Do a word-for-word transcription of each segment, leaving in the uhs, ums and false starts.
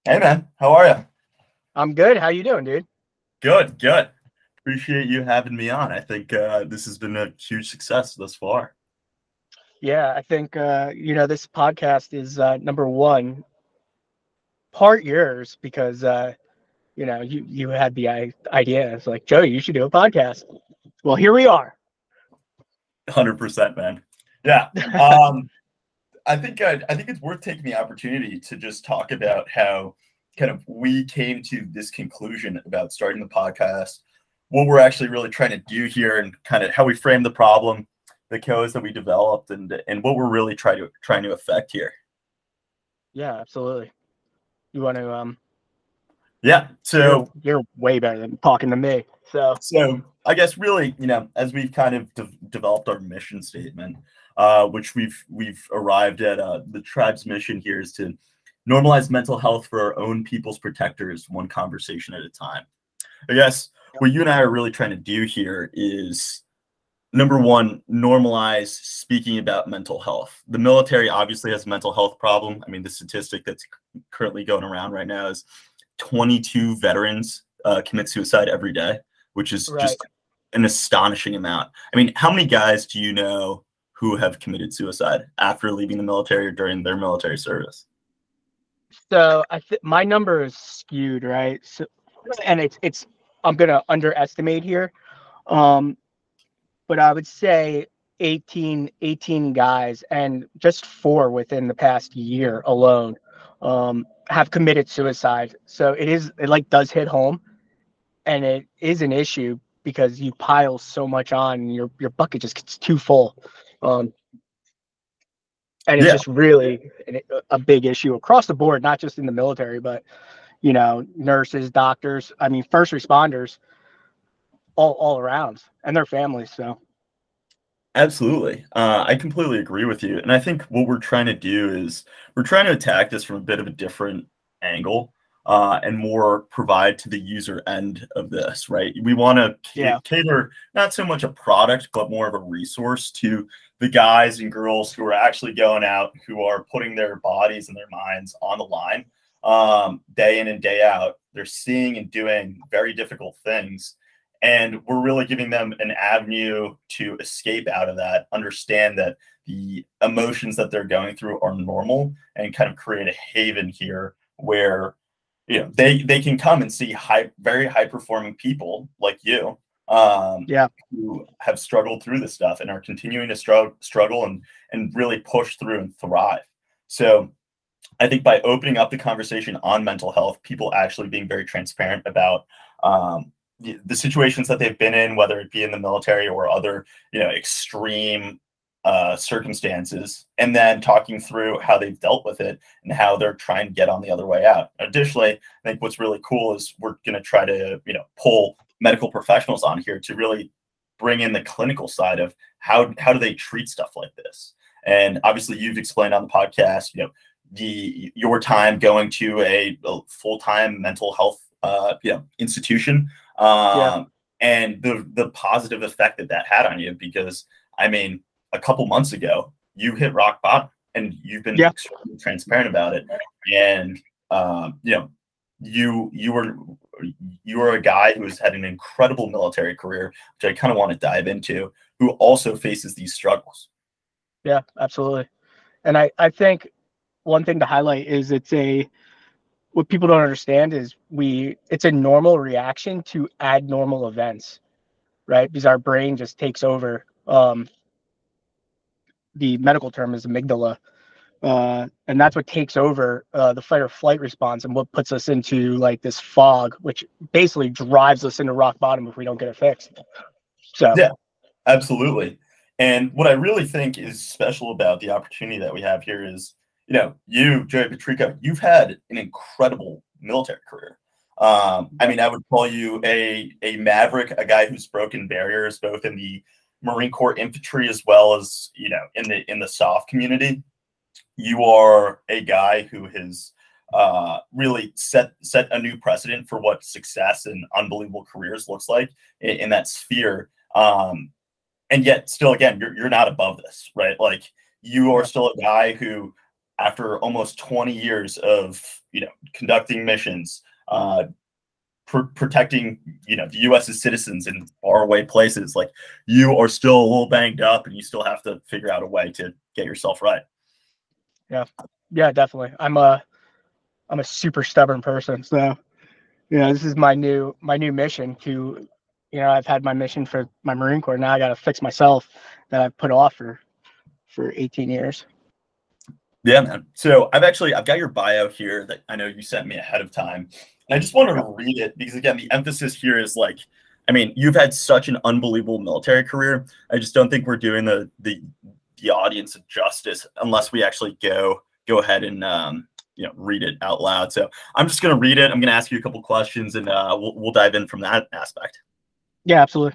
Hey man, how are you? I'm good. How you doing, dude? Good, good. Appreciate you having me on. I think uh, this has been a huge success thus far. Yeah, I think uh, you know this podcast is uh, number one part yours because uh, you know you you had the I- idea. It's like Joe, you should do a podcast. Well, here we are. one hundred percent, man. Yeah. Um, I think I, I think it's worth taking the opportunity to just talk about how kind of we came to this conclusion about starting the podcast, what we're actually really trying to do here, and kind of how we frame the problem, the codes that we developed, and and what we're really trying to trying to affect here. Yeah, absolutely. You want to um, Yeah. you're So you're way better than talking to me. So So I guess really, you know, as we've kind of de- developed our mission statement, uh, which we've we've arrived at, uh, the tribe's mission here is to normalize mental health for our own people's protectors, one conversation at a time. I guess what you and I are really trying to do here is number one, normalize speaking about mental health. The military obviously has a mental health problem. I mean, the statistic that's currently going around right now is twenty-two veterans uh, commit suicide every day, which is right. just an astonishing amount. I mean, how many guys do you know who have committed suicide after leaving the military or during their military service? So I think my number is skewed, right? So and it's it's I'm gonna underestimate here. Um, but I would say eighteen, eighteen guys, and just four within the past year alone um, have committed suicide. So it is, it like does hit home, and it is an issue because you pile so much on, and your your bucket just gets too full. Um, and it's Yeah, just really a big issue across the board, not just in the military, but you know, nurses, doctors, I mean, first responders, all all around, and their families. So absolutely. Uh, I completely agree with you. And I think what we're trying to do is we're trying to attack this from a bit of a different angle, uh, and more provide to the user end of this, right? We want to yeah, cater not so much a product, but more of a resource to the guys and girls who are actually going out, who are putting their bodies and their minds on the line, um, day in and day out. They're seeing and doing very difficult things, and we're really giving them an avenue to escape out of that, understand that the emotions that they're going through are normal, and kind of create a haven here where, you know, they they can come and see high very high performing people like you, um yeah, who have struggled through this stuff and are continuing to struggle struggle and and really push through and thrive. So I think by opening up the conversation on mental health, people actually being very transparent about, um, the, the situations that they've been in, whether it be in the military or other, you know, extreme uh, circumstances, and then talking through how they've dealt with it and how they're trying to get on the other way out. Additionally, I think what's really cool is we're going to try to, you know, pull medical professionals on here to really bring in the clinical side of how how do they treat stuff like this. And obviously, you've explained on the podcast, you know, the your time going to a, a full-time mental health uh, you know, institution, yeah, um, and the the positive effect that that had on you. Because I mean, a couple months ago, you hit rock bottom, and you've been yeah. extremely transparent about it. And um, you know, you you were you were a guy who has had an incredible military career, which I kind of want to dive into, who also faces these struggles. Yeah, absolutely. And I, I think one thing to highlight is it's a what people don't understand is we it's a normal reaction to abnormal events, right? Because our brain just takes over. Um, the medical term is amygdala, uh, and that's what takes over uh, the fight or flight response, and what puts us into like this fog, which basically drives us into rock bottom if we don't get it fixed. So Yeah, absolutely. And what I really think is special about the opportunity that we have here is, you know, you, Joey Patrico, you've had an incredible military career. Um, I yep, mean, I would call you a a maverick, a guy who's broken barriers both in the Marine Corps infantry as well as, you know, in the in the soft community. You are a guy who has uh, really set set a new precedent for what success and unbelievable careers looks like in, in that sphere. Um, and yet still, again, you're, you're not above this, right? Like, you are yep, still a guy who, after almost twenty years of, you know, conducting missions, uh, pr- protecting, you know, the U S's citizens in faraway places. Like, you are still a little banged up, and you still have to figure out a way to get yourself right. Yeah, yeah, definitely. I'm a, I'm a super stubborn person. So, you know, this is my new, my new mission to, you know, I've had my mission for my Marine Corps. Now I got to fix myself that I've put off for, for eighteen years. Yeah, man. So I've actually, I've got your bio here that I know you sent me ahead of time. And I just wanted to read it because, again, the emphasis here is like, I mean, you've had such an unbelievable military career. I just don't think we're doing the the the audience justice unless we actually go go ahead and um, you know, read it out loud. So I'm just going to read it. I'm going to ask you a couple questions, and uh, we'll we'll dive in from that aspect. Yeah, absolutely.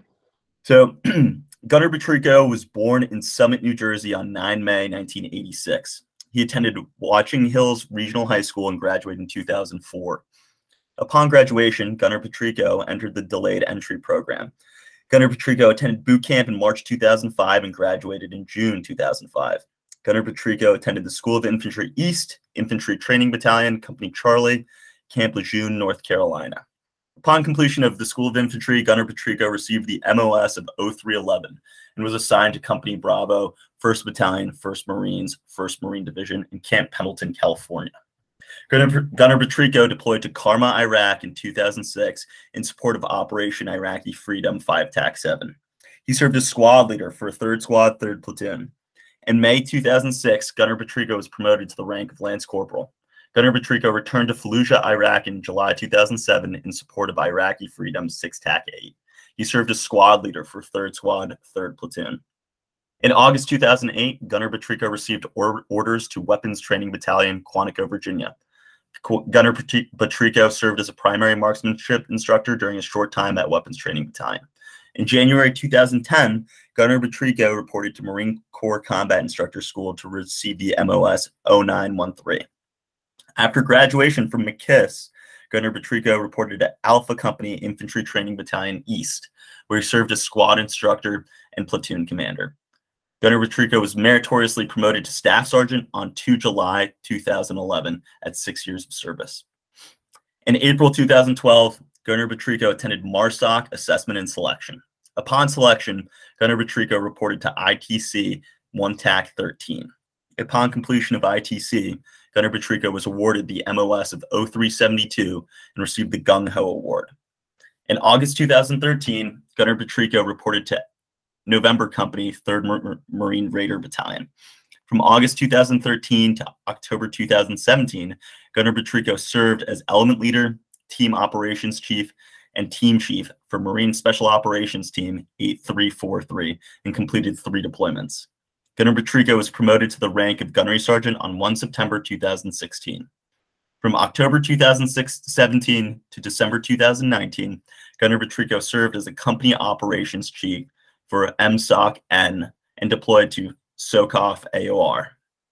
So Gunnar Petrico was born in Summit, New Jersey on the ninth of May, nineteen eighty-six. He attended Watchung Hills Regional High School and graduated in two thousand four. Upon graduation, Gunnar Petrico entered the delayed entry program. Gunnar Petrico attended boot camp in March two thousand five and graduated in June two thousand five. Gunnar Petrico attended the School of Infantry East, Infantry Training Battalion, Company Charlie, Camp Lejeune, North Carolina. Upon completion of the School of Infantry, Gunnar Petrico received the M O S of oh three eleven and was assigned to Company Bravo, first Battalion, first Marines, first Marine Division in Camp Pendleton, California. Gunnar, Gunnar Petrico deployed to Karma, Iraq in two thousand six in support of Operation Iraqi Freedom five T A C seven. He served as squad leader for third Squad, third Platoon. In May two thousand six, Gunnar Petrico was promoted to the rank of Lance Corporal. Gunnar Petrico returned to Fallujah, Iraq in July two thousand seven in support of Iraqi Freedom six T A C eight. He served as squad leader for third Squad, third Platoon. In August two thousand eight, Gunnar Petrico received or orders to Weapons Training Battalion, Quantico, Virginia. Gunnar Petrico served as a primary marksmanship instructor during a short time at Weapons Training Battalion. In January two thousand ten, Gunnar Petrico reported to Marine Corps Combat Instructor School to receive the M O S oh nine one three. After graduation from McKiss, Gunnar Petrico reported to Alpha Company Infantry Training Battalion East, where he served as squad instructor and platoon commander. Gunnar Petrico was meritoriously promoted to Staff Sergeant on the second of July two thousand eleven at six years of service. In April two thousand twelve, Gunnar Petrico attended MARSOC Assessment and Selection. Upon selection, Gunnar Petrico reported to I T C one T A C thirteen. Upon completion of I T C, Gunnar Petrico was awarded the M O S of oh three seventy-two and received the Gung Ho Award. In August two thousand thirteen, Gunnar Petrico reported to November Company, third Marine Raider Battalion. From August two thousand thirteen to October two thousand seventeen, Gunnar Petrico served as Element Leader, Team Operations Chief, and Team Chief for Marine Special Operations Team eight three four three and completed three deployments. Gunnar Petrico was promoted to the rank of Gunnery Sergeant on the first of September two thousand sixteen. From October two thousand seventeen to December two thousand nineteen, Gunnar Petrico served as a Company Operations Chief for M S O C N and deployed to SOCOF A O R.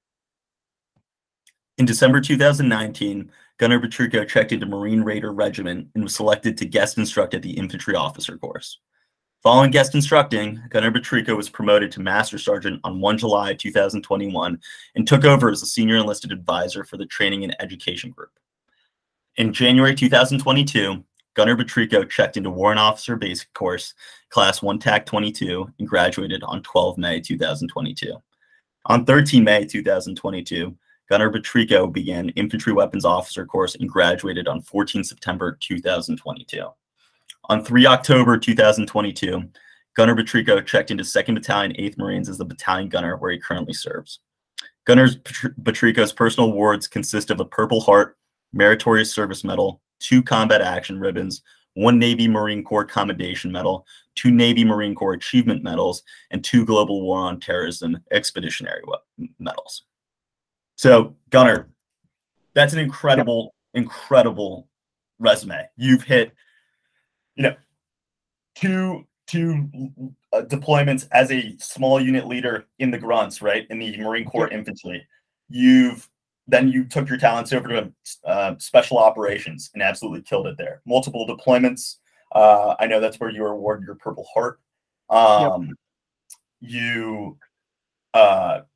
In December two thousand nineteen, Gunnar Petrico checked into Marine Raider Regiment and was selected to guest instruct at the Infantry Officer Course. Following guest instructing, Gunnar Petrico was promoted to Master Sergeant on the first of July two thousand twenty-one and took over as the Senior Enlisted Advisor for the Training and Education Group. In January two thousand twenty-two, Gunnar Petrico checked into Warrant Officer Basic Course, Class one T A C twenty-two, and graduated on the twelfth of May two thousand twenty-two. On the thirteenth of May two thousand twenty-two, Gunnar Petrico began Infantry Weapons Officer Course and graduated on the fourteenth of September two thousand twenty-two. On the third of October two thousand twenty-two, Gunnar Petrico checked into second Battalion, eighth Marines as the Battalion Gunner, where he currently serves. Gunnar Petrico's personal awards consist of a Purple Heart, Meritorious Service Medal, two Combat Action Ribbons, one Navy Marine Corps Commendation Medal, two Navy Marine Corps Achievement Medals, and two Global War on Terrorism Expeditionary Medals. So, Gunnar, that's an incredible, incredible resume. You've hit, you know, two two uh, deployments as a small unit leader in the grunts, right, in the Marine Corps Infantry. You've then you took your talents over to uh, special operations and absolutely killed it there. Multiple deployments. Uh, I know that's where you were awarded your Purple Heart. Um, yep. You uh,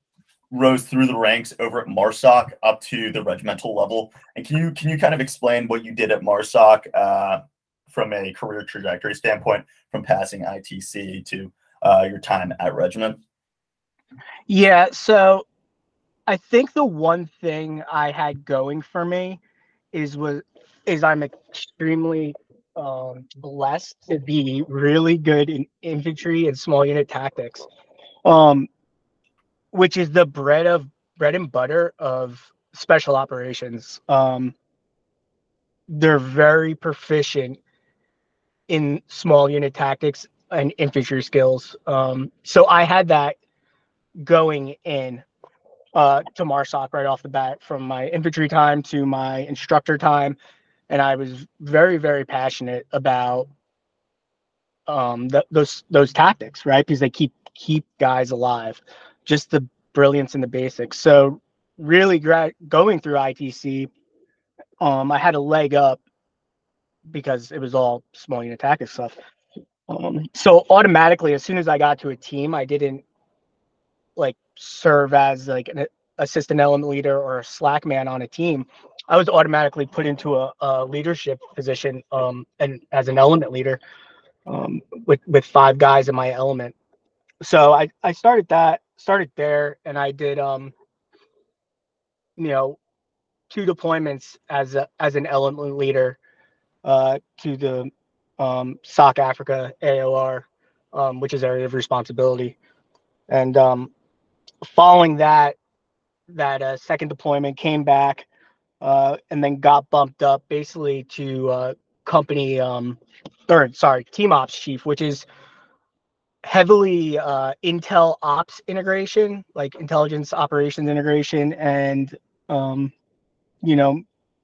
rose through the ranks over at MARSOC up to the regimental level. And can you can you kind of explain what you did at MARSOC uh, from a career trajectory standpoint, from passing I T C to uh, your time at regiment? Yeah, so I think the one thing I had going for me is was is I'm extremely um, blessed to be really good in infantry and small unit tactics, um, which is the bread of bread and butter of special operations. Um, they're very proficient in small unit tactics and infantry skills. Um, so I had that going in uh, to MARSOC right off the bat, from my infantry time to my instructor time. And I was very, very passionate about um, th- those those tactics, right? Because they keep keep guys alive. Just the brilliance in the basics. So really gra- going through I T C, um, I had a leg up because it was all small unit tactics stuff. Um, so automatically, as soon as I got to a team, I didn't like serve as like an assistant element leader or a slack man on a team. I was automatically put into a, a leadership position, um, and as an element leader, um, with with five guys in my element. So I I started that started there, and I did um you know two deployments as a as an element leader uh, to the um, S O C Africa A O R, um, which is area of responsibility, and um, following that that uh, second deployment, came back uh, and then got bumped up basically to uh, company um, or sorry team ops chief, which is heavily uh, intel ops integration, like intelligence operations integration, and um, you know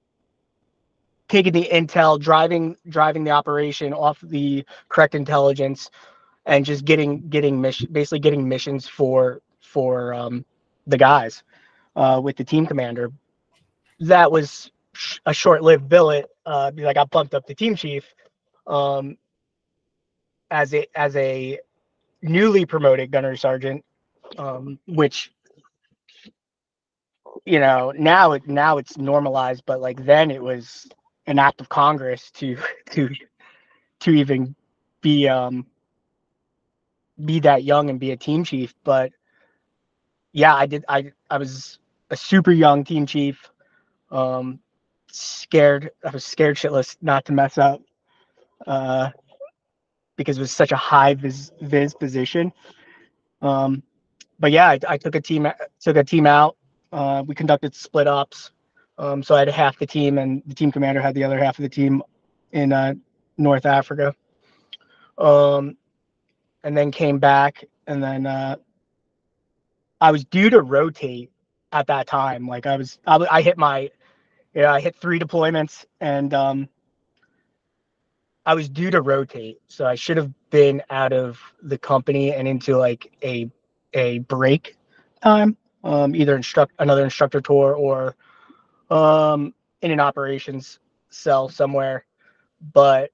taking the intel, driving driving the operation off the correct intelligence, and just getting getting mission basically getting missions for for um, the guys uh, with the team commander. That was sh- a short-lived billet uh, because I got bumped up to team chief um, as a as a newly promoted gunnery sergeant, um, which you know now it now it's normalized, but like then it was an act of Congress to to to even be um be that young and be a team chief. But yeah, I did I I was a super young team chief. Um scared I was scared shitless not to mess up uh because it was such a high vis, vis position. Um but yeah, I, I took a team took a team out. Uh we conducted split ops. Um so I had half the team and the team commander had the other half of the team in uh North Africa. Um and then came back, and then uh I was due to rotate at that time. Like I was, I, I hit my, yeah, I hit three deployments, and um, I was due to rotate. So I should have been out of the company and into like a a break time, um, either instruct another instructor tour or um, in an operations cell somewhere. But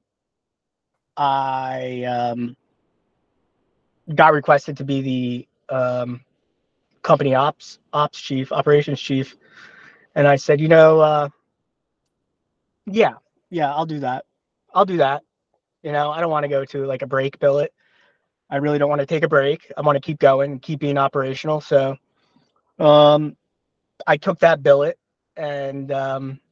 I um, got requested to be the um, company ops ops chief, operations chief. And I said, you know, uh, yeah, yeah, I'll do that. I'll do that. You know, I don't want to go to like a break billet. I really don't want to take a break. I want to keep going and keep being operational. So um, I took that billet, and um,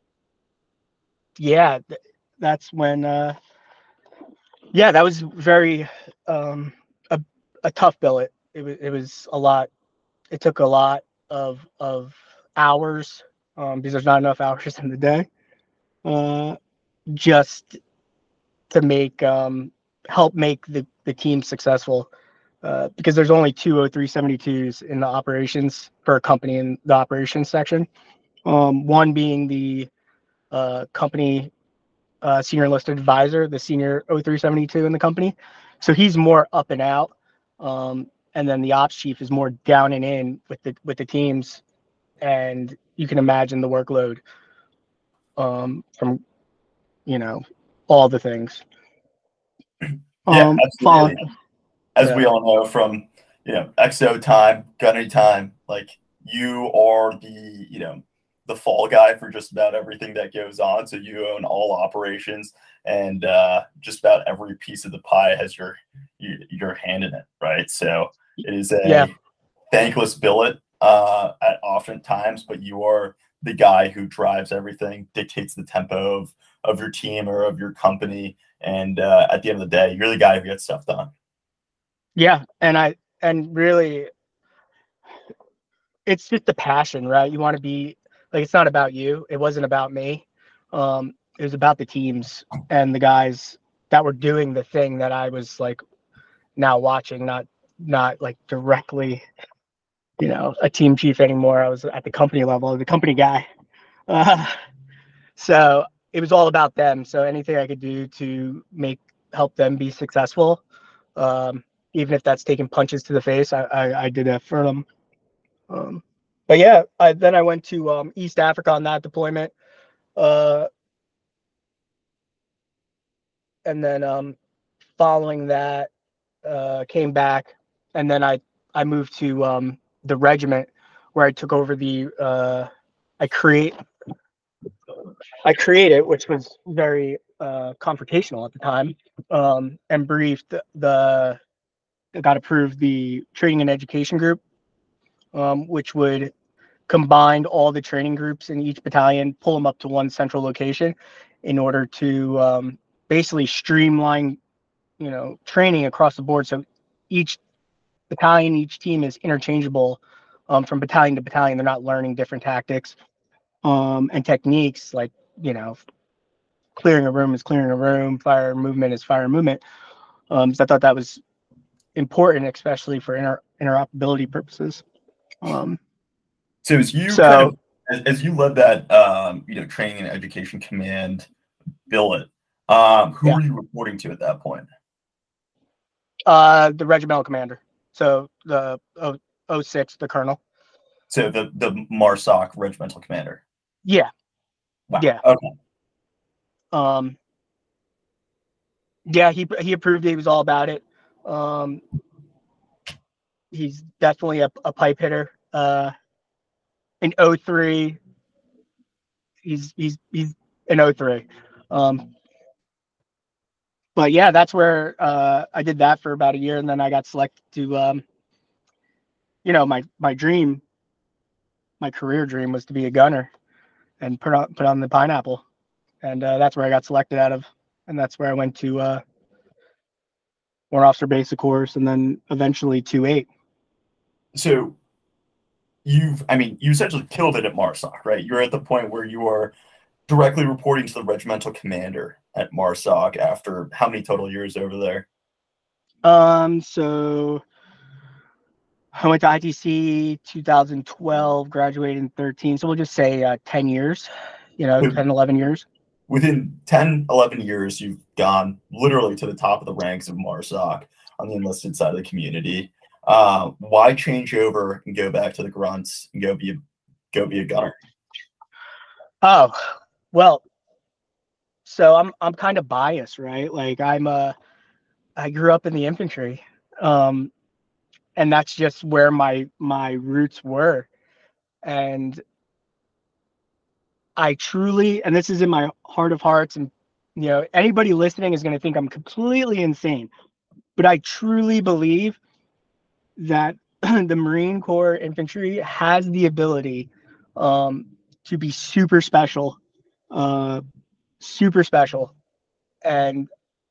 yeah, th- that's when, uh, yeah, that was very um, a, a tough billet. It was, it was a lot. It took a lot of, of hours um, because there's not enough hours in the day. Uh, just to make um, help make the, the team successful uh, because there's only two oh three seventy-twos in the operations for a company in the operations section. Um, one being the uh, company uh, senior enlisted advisor, the senior oh three seventy-two in the company. So he's more up and out. Um, and then the ops chief is more down and in with the with the teams. And you can imagine the workload um, from, you know, all the things. Yeah, Um, absolutely. following, As yeah. we all know from, you know, X O time, gunnery time, Like you are the, you know, the fall guy for just about everything that goes on. So you own all operations, and uh, just about every piece of the pie has your, your, your hand in it. Right. So it is a Yeah. thankless billet uh, at often times, but you are the guy who drives everything, dictates the tempo of, of your team or of your company. And uh, at the end of the day, you're the guy who gets stuff done. Yeah. And I, and really, it's just a passion, right? You want to be like, it's not about you. It wasn't about me. Um, it was about the teams and the guys that were doing the thing that I was like now watching, not, not like directly, you know, a team chief anymore. I was at the company level, the company guy. Uh, so it was all about them. So anything I could do to make, help them be successful, um, even if that's taking punches to the face, I, I, I did that for them. Um, but yeah, I, then I went to um, East Africa on that deployment. Uh, and then um, following that, uh, came back. And then I, I moved to um, the regiment where I took over the, uh, I create, I created, which was very uh, confrontational at the time, um, and briefed the, the, got approved the training and education group, um, which would combine all the training groups in each battalion, pull them up to one central location in order to um, basically streamline, you know, training across the board. So each battalion, each team is interchangeable um, from battalion to battalion. They're not learning different tactics um, and techniques like, you know, clearing a room is clearing a room, fire movement is fire movement. Um, so I thought that was important, especially for inter- interoperability purposes. Um, So as you so, kind of, as, as you led that, um, you know, training and education command billet, um, who yeah, were you reporting to at that point? uh, the regimental commander. So the oh, oh six, the colonel. So the the MARSOC regimental commander. Yeah, Wow. yeah. Okay. Um, yeah, he he approved it. He was all about it. Um, he's definitely a, a pipe hitter. Uh, in oh three, he's he's he's in oh three. Um, but yeah, that's where uh, I did that for about a year, and then I got selected to, um, you know, my my dream, my career dream was to be a gunner and put on put on the pineapple, and uh, that's where I got selected out of, and that's where I went to uh, Warrant Officer Basic course, and then eventually two eight. So you've, I mean, you essentially killed it at MARSOC, right? You're at the point where you are directly reporting to the regimental commander at MARSOC after how many total years over there? Um, so I went to I T C two thousand twelve, graduated in thirteen. So we'll just say uh, ten years, you know, So ten, eleven years. within ten, eleven years, you've gone literally to the top of the ranks of MARSOC on the enlisted side of the community. Uh, why change over and go back to the grunts and go be a, go be a gunner? Oh, well, so I'm I'm kind of biased, right? Like I'm uh I grew up in the infantry. Um, and that's just where my my roots were. And I truly, and this is in my heart of hearts, and you know, anybody listening is going to think I'm completely insane, but I truly believe that the Marine Corps infantry has the ability um, to be super special, uh, super special, and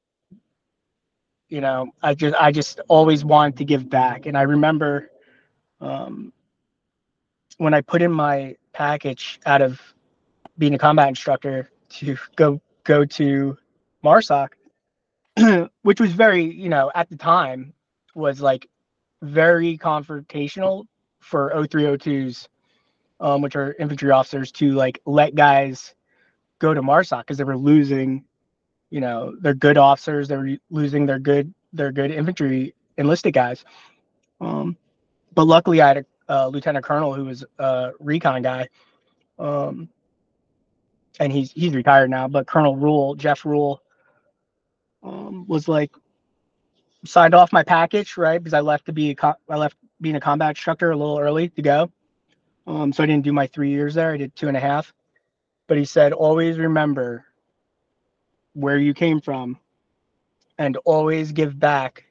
you know, I just I just always wanted to give back, and I remember um, when I put in my package out of being a combat instructor to go go to MARSOC, which was very, you know, at the time was like very confrontational for oh three oh twos, um, which are infantry officers, to like let guys go to MARSOC because they were losing, you know, their good officers. They were losing their good their good infantry enlisted guys. Um, but luckily, I had a uh, lieutenant colonel who was a recon guy. Um, and he's he's retired now, but Colonel Rule, Jeff Rule, um, was like signed off my package, right? Because I left to be a co- I left being a combat instructor a little early to go. Um, so I didn't do my three years there. I did two and a half. But he said, always remember where you came from and always give back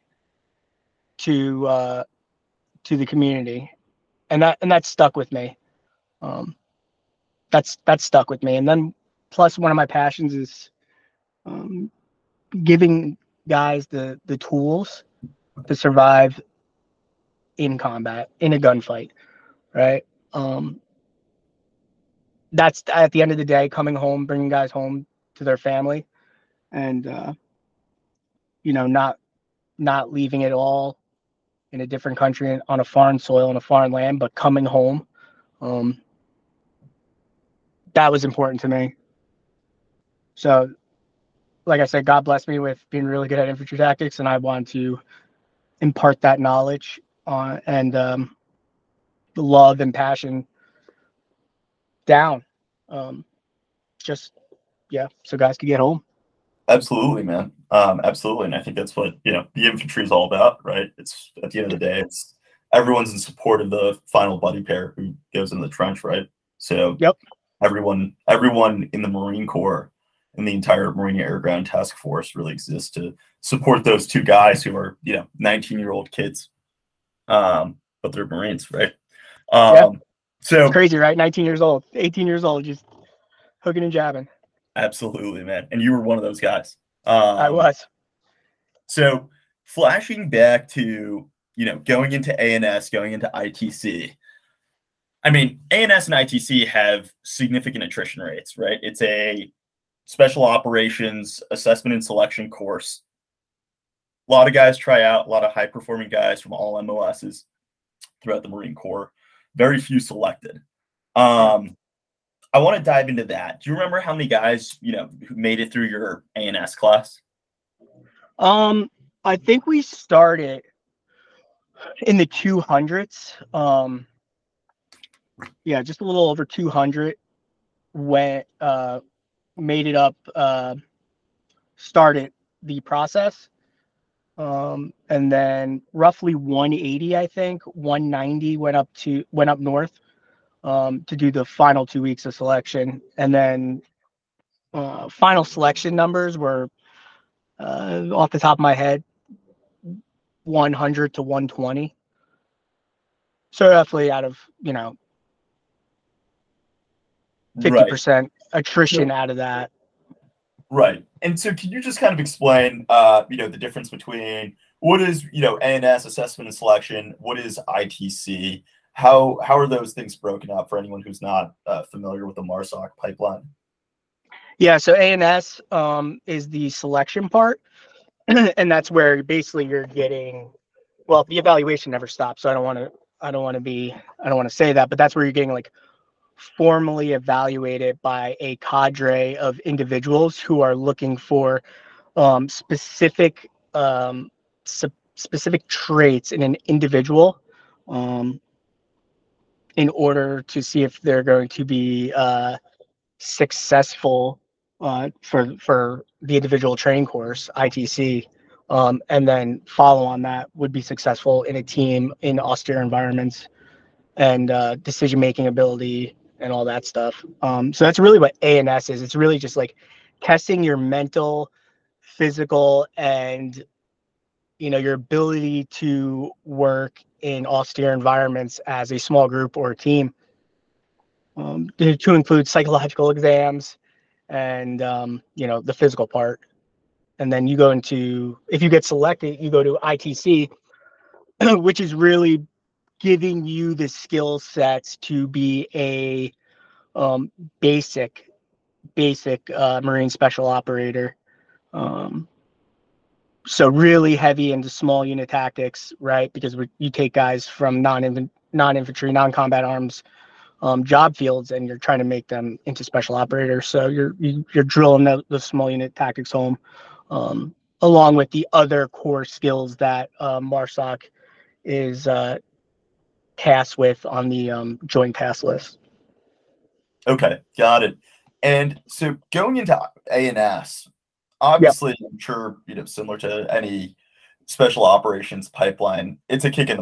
to uh, to the community. And that and that stuck with me. Um, that's that's stuck with me. And then plus one of my passions is um, giving guys the the tools to survive in combat, in a gunfight, right? Um, that's at the end of the day, coming home, bringing guys home to their family, and uh, you know, not not leaving it all in a different country on a foreign soil, on a foreign land, but coming home. Um, that was important to me. So, like I said, God blessed me with being really good at infantry tactics, and I want to impart that knowledge on and um, the love and passion down. Um, just yeah, so guys could get home. Absolutely, man. Um, absolutely, and I think that's what you know the infantry is all about, right? It's at the end of the day, it's everyone's in support of the final buddy pair who goes in the trench, right? So yep, everyone, everyone in the Marine Corps and the entire Marine Air Ground Task Force really exists to support those two guys who are you know nineteen year old kids, um, but they're Marines, right? Um, yeah. So it's crazy, right? nineteen years old, eighteen years old, just hooking and jabbing. Absolutely, man. And you were one of those guys. Um, I was. So flashing back to, you know, going into A N S, going into I T C. I mean, A N S and I T C have significant attrition rates, right? It's a special operations assessment and selection course. A lot of guys try out, a lot of high-performing guys from all M O Ss throughout the Marine Corps. Very few selected. Um, I want to dive into that. Do you remember how many guys, you know, who made it through your A N S class? Um, I think we started in the two hundreds. Um, yeah, just a little over two hundred. Went, uh, made it up, uh, started the process. Um, and then roughly one eighty, I think, one ninety went up to went up north. Um, to do the final two weeks of selection. And then uh, final selection numbers were, uh, off the top of my head, one hundred to one twenty. So roughly out of, you know, fifty percent right. attrition out of that. Right. And so can you just kind of explain, uh, you know, the difference between what is, you know, A N S, assessment and selection, what is I T C? How how are those things broken up for anyone who's not uh, familiar with the MARSOC pipeline? Yeah, so A N S um, is the selection part, and that's where basically you're getting. Well, the evaluation never stops, so I don't want to. I don't want to be. I don't want to say that, but that's where you're getting like formally evaluated by a cadre of individuals who are looking for um, specific um, su- specific traits in an individual. Um, in order to see if they're going to be uh, successful uh, for for the individual training course, I T C, um, and then follow on that would be successful in a team in austere environments and uh, decision-making ability and all that stuff. Um, so that's really what A N S is. It's really just like testing your mental, physical, and you know your ability to work in austere environments as a small group or a team, um, to, to include psychological exams and um, you know the physical part. And then you go into, if you get selected, you go to I T C, which is really giving you the skill sets to be a um, basic basic uh, Marine special operator. Um, So really heavy into small unit tactics, right? Because we, you take guys from non non-infantry, non-combat arms um, job fields, and you're trying to make them into special operators. So you're you, you're drilling the, the small unit tactics home, um, along with the other core skills that uh, MARSOC is uh, tasked with on the um, joint task list. Okay, got it. And so going into A N S. Obviously, I'm sure, you know, similar to any special operations pipeline, it's a kick in the butt,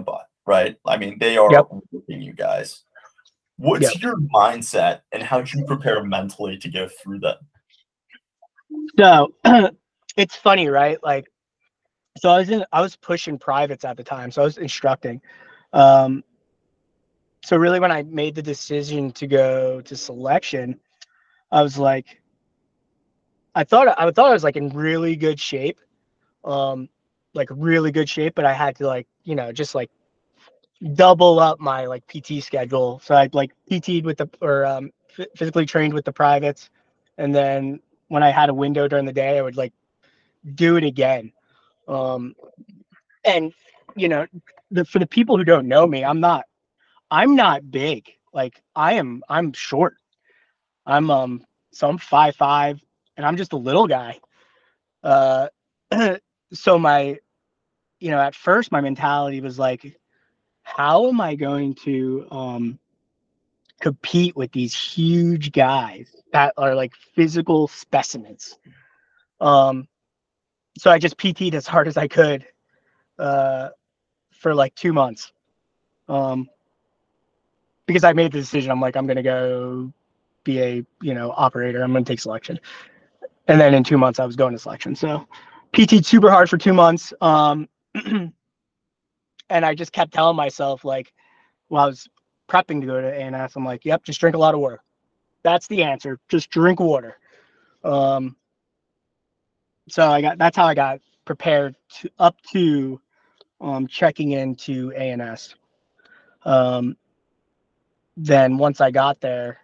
right? I mean, they are Yep. working you guys. What's Yep. your mindset and how do you prepare mentally to go through that? So it's funny, right? Like, so I was in, I was pushing privates at the time. So I was instructing. Um, so really when I made the decision to go to selection, I was like, I thought, I thought I was like in really good shape. Um, like really good shape, but I had to like, you know, just like double up my like P T schedule. So I'd like P T'd with the, or um, physically trained with the privates. And then when I had a window during the day, I would like do it again. Um, and you know, the, for the people who don't know me, I'm not, I'm not big. Like I am, I'm short. I'm, um, so I'm five, five and I'm just a little guy. Uh, so my, you know, at first my mentality was like, how am I going to, um, compete with these huge guys that are like physical specimens? Um, so I just P T'd as hard as I could, uh, for like two months. Um, because I made the decision. I'm like, I'm going to go be a, you know, operator. I'm going to take selection. And then in two months I was going to selection. So P T'd super hard for two months. Um, and I just kept telling myself like, while I was prepping to go to A N S, I'm like, yep, just drink a lot of water. That's the answer. Just drink water. Um, so I got, that's how I got prepared to up to, um, checking into A N S. Um, then once I got there,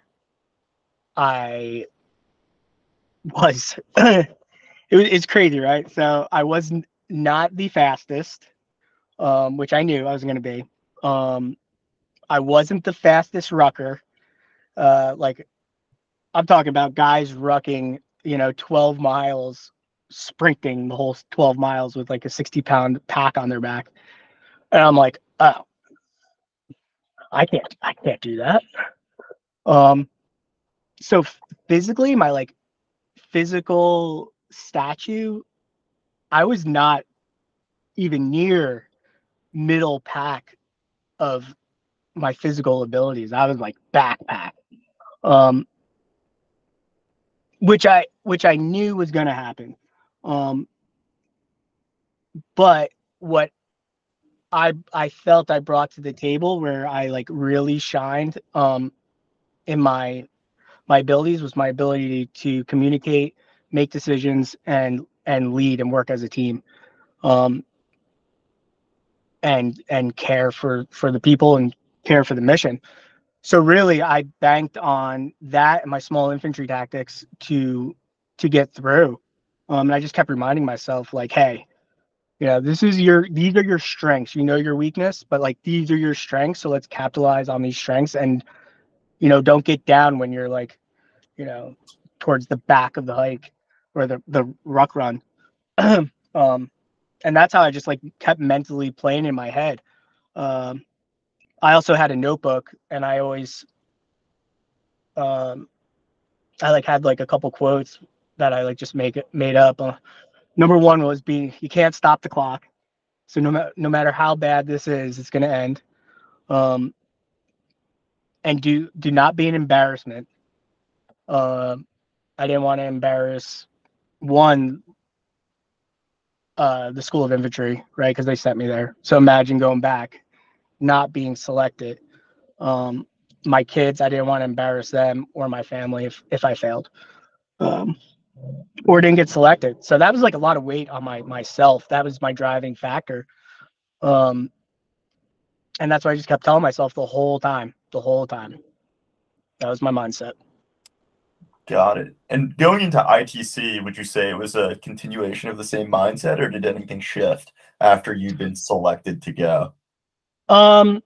I was, it was, it's crazy, right? So I was not the fastest, um, which I knew I was going to be. Um, I wasn't the fastest rucker. Uh, like I'm talking about guys rucking, you know, twelve miles, sprinting the whole twelve miles with like a sixty pound pack on their back. And I'm like, oh, I can't, I can't do that. Um, so physically, my like physical statue, I was not even near middle pack of my physical abilities. I was like backpack. Um, which I which I knew was gonna happen. Um, but what I I felt I brought to the table where I like really shined um in my my abilities was my ability to communicate, make decisions, and and lead and work as a team. Um, and and care for for the people and care for the mission. So really, I banked on that and my small infantry tactics to to get through. Um, and I just kept reminding myself, like, hey, you know, this is your these are your strengths. You know your weakness, but like these are your strengths. So let's capitalize on these strengths, and you know, don't get down when you're like, you know, towards the back of the hike or the the ruck run. um, and that's how I just like kept mentally playing in my head. Um, I also had a notebook, and I always um, I like had like a couple quotes that I like just make it made up. Uh, number one was be you can't stop the clock. So no matter no matter how bad this is, it's gonna end. Um, and do do not be an embarrassment. Um, I didn't want to embarrass one uh, the School of Infantry, right? Because they sent me there. So imagine going back, not being selected. Um, my kids, I didn't want to embarrass them or my family if if I failed. Um, or didn't get selected. So that was like a lot of weight on my myself. That was my driving factor. Um, and that's what I just kept telling myself the whole time, the whole time. That was my mindset. Got it. And going into I T C, would you say it was a continuation of the same mindset, or did anything shift after you'd been selected to go? Um,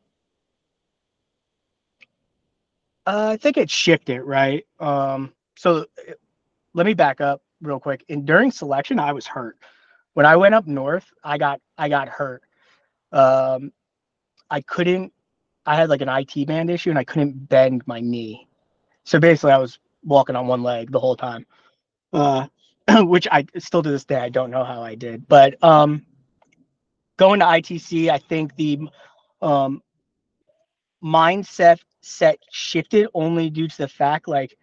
uh, I think it shifted, right? Um, so let me back up real quick. And during selection, I was hurt. When I went up north, I got I got hurt. Um, I couldn't. I had like an I T band issue, and I couldn't bend my knee. So basically, I was walking on one leg the whole time, uh, which I still to this day I don't know how I did. But um, going to I T C, I think the Um, mindset set shifted only due to the fact like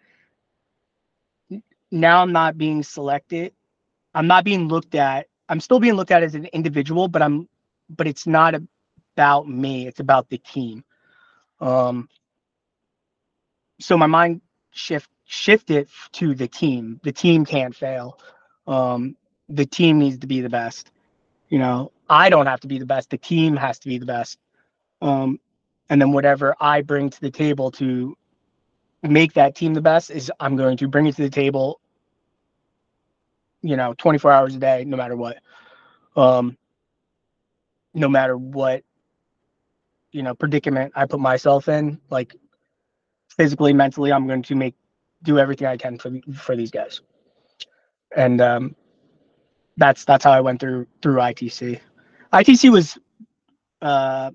now I'm not being selected. I'm not being looked at. I'm still being looked at as an individual, but I'm but it's not about me. It's about the team. Um, so my mind shift shifted to the team. The team can't fail. Um, the team needs to be the best. You know, I don't have to be the best. The team has to be the best. Um, and then whatever I bring to the table to make that team the best is I'm going to bring it to the table, you know, twenty-four hours a day, no matter what. Um, no matter what, you know, predicament I put myself in, like physically, mentally, I'm going to make do everything I can for for these guys. And um, that's that's how I went through through I T C. I T C was, uh,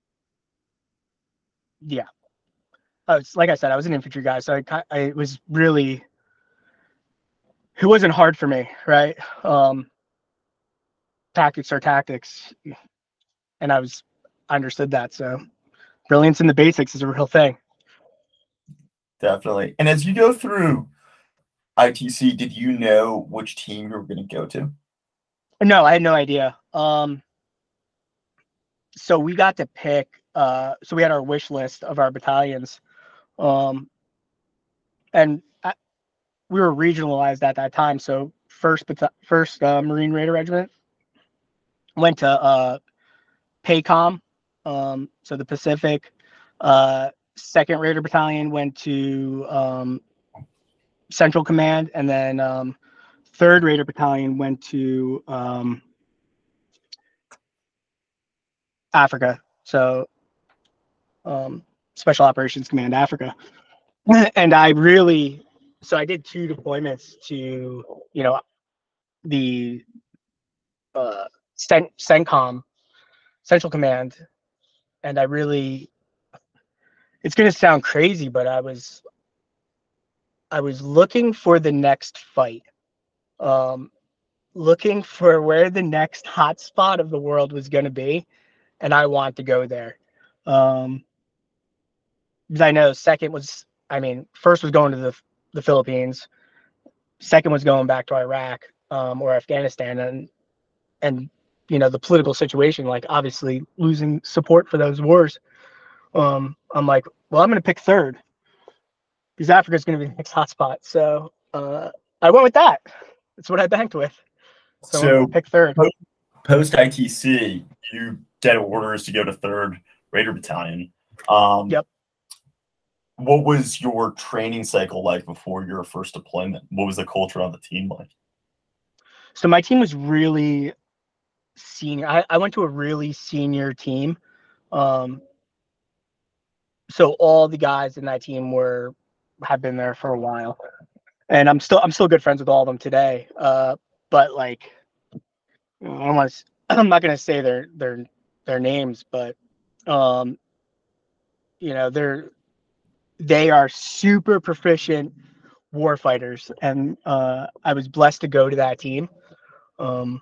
yeah, I was, like I said, I was an infantry guy, so I, I it was really, it wasn't hard for me, right? Um, tactics are tactics, and I was I understood that. So brilliance in the basics is a real thing. Definitely. And as you go through I T C, did you know which team you were going to go to? No, I had no idea. Um, so we got to pick. Uh, so we had our wish list of our battalions, um, and I, we were regionalized at that time. So first, first uh, Marine Raider Regiment went to uh, PACOM, um, so the Pacific. Uh, Second Raider Battalion went to um, Central Command, and then um, Third Raider Battalion went to um, Africa. So um, Special Operations Command Africa. And I really, so I did two deployments to, you know, the uh, Cent- CENTCOM, Central Command, and I really, it's going to sound crazy, but I was, I was looking for the next fight, um, looking for where the next hotspot of the world was going to be, and I want to go there. Um, because I know second was, I mean, first was going to the the Philippines, second was going back to Iraq um, or Afghanistan, and and you know the political situation, like obviously losing support for those wars. Um, I'm like, well, I'm going to pick third because Africa is going to be the next hotspot. So uh, I went with that. That's what I banked with. So, so I'm going to pick third. Post I T C, you get orders to go to third Raider Battalion. Um, yep. What was your training cycle like before your first deployment? What was the culture on the team like? So my team was really senior. I, I went to a really senior team. Um, so all the guys in that team were have been there for a while, and I'm still I'm still good friends with all of them today. Uh, but like, I don't want to. I'm not gonna say their their their names, but um, you know they're they are super proficient war fighters, and uh, I was blessed to go to that team. Um,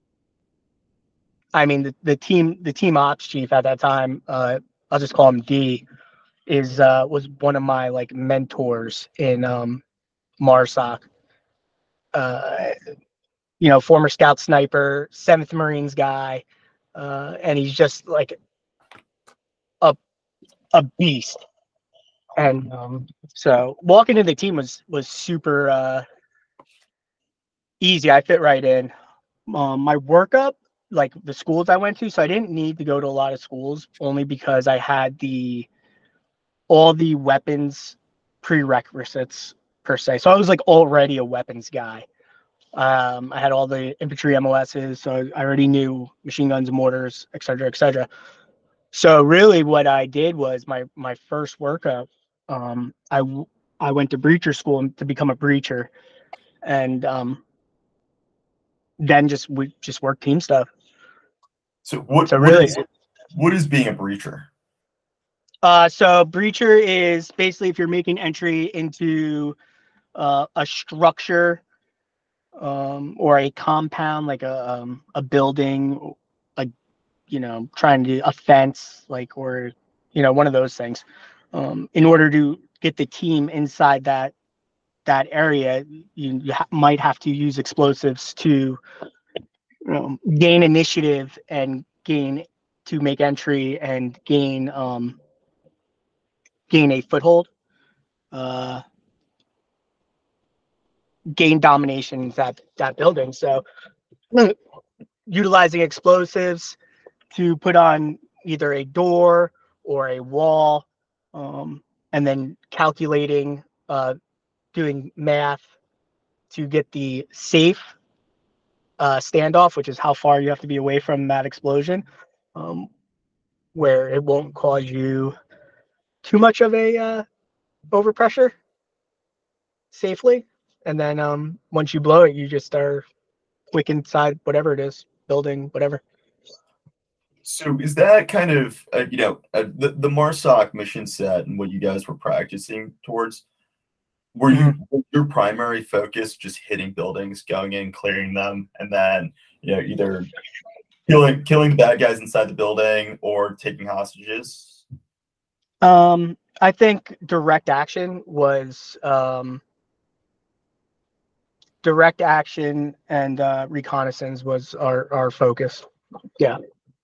I mean the, the team the team ops chief at that time, uh, I'll just call him D, is uh, was one of my like mentors in um, MARSOC. Uh, you know, former scout sniper, seventh Marines guy, uh, and he's just like a a beast. And um, so walking into the team was was super uh, easy. I fit right in. Um, my workup, like the schools I went to, so I didn't need to go to a lot of schools only because I had the all the weapons prerequisites per se. So I was like already a weapons guy. Um, I had all the infantry M O Ss, so I already knew machine guns, mortars, et cetera, et cetera. So really, what I did was my my first workup. Um, I I went to breacher school to become a breacher, and um, then just we just work team stuff. So what? So what really, is, what is being a breacher? Uh, so breacher is basically if you're making entry into uh, a structure um, or a compound, like a um, a building, like you know, trying to a fence, like, or, you know, one of those things. Um, in order to get the team inside that that area, you, you ha- might have to use explosives to um, gain initiative and gain to make entry and gain um, gain a foothold, uh, gain domination in that that building. So utilizing explosives to put on either a door or a wall, um, and then calculating, uh, doing math to get the safe uh, standoff, which is how far you have to be away from that explosion, um, where it won't cause you too much of a uh, overpressure safely. And then um, once you blow it, you just are quick inside whatever it is, building, whatever. So is that kind of uh, you know uh, the the MARSOC mission set and what you guys were practicing towards? Were you Mhm. was your primary focus just hitting buildings, going in, clearing them, and then you know either killing killing the bad guys inside the building or taking hostages? Um, I think direct action was um, direct action and uh, reconnaissance was our, our focus. Yeah.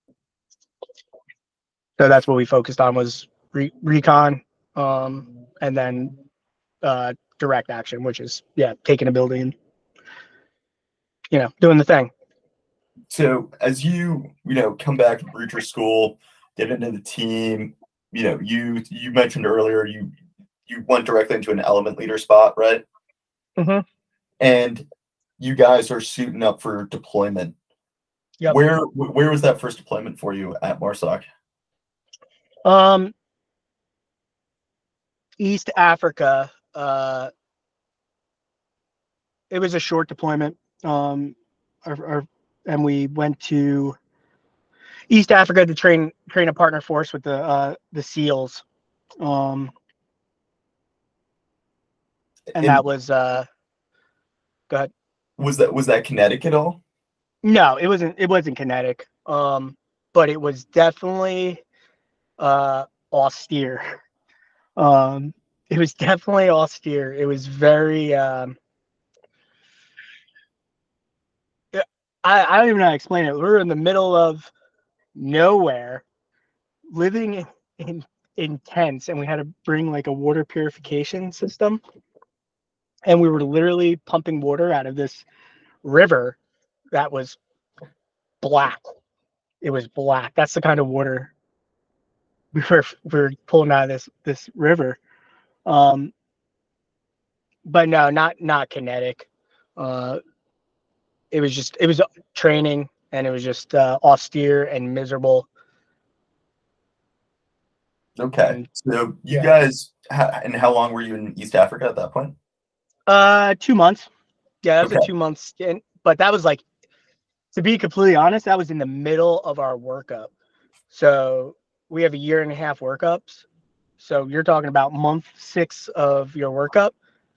So that's what we focused on was re- recon, um, and then uh, direct action, which is yeah, taking a building, and, you know, doing the thing. So as you you know come back from breacher school, get into the team, you know you you mentioned earlier you you went directly into an element leader spot, right? Mm-hmm. And you guys are suiting up for deployment. Yep. Where where was that first deployment for you at MARSOC? Um, East Africa. Uh, it was a short deployment. Um, our, our, and we went to East Africa to train train a partner force with the uh, the SEALs. Um, and that And was uh, go ahead. was that was that kinetic at all? No, it wasn't. It wasn't kinetic. Um, but it was definitely uh austere. Um, it was definitely austere. It was very. Um, I I don't even know how to explain it. We were in the middle of nowhere, living in in, in tents, and we had to bring like a water purification system, and we were literally pumping water out of this river that was black. It was black. That's the kind of water we were we were pulling out of this this river. Um, but no, not not kinetic. Uh, it was just it was training, and it was just uh, austere and miserable. Okay. And So you yeah, guys, ha- and how long were you in East Africa at that point? uh, two months. Yeah, that was a Okay. two month stint. But that was like, to be completely honest, that was in the middle of our workup. So we have a year and a half workups. So you're talking about month six of your workup.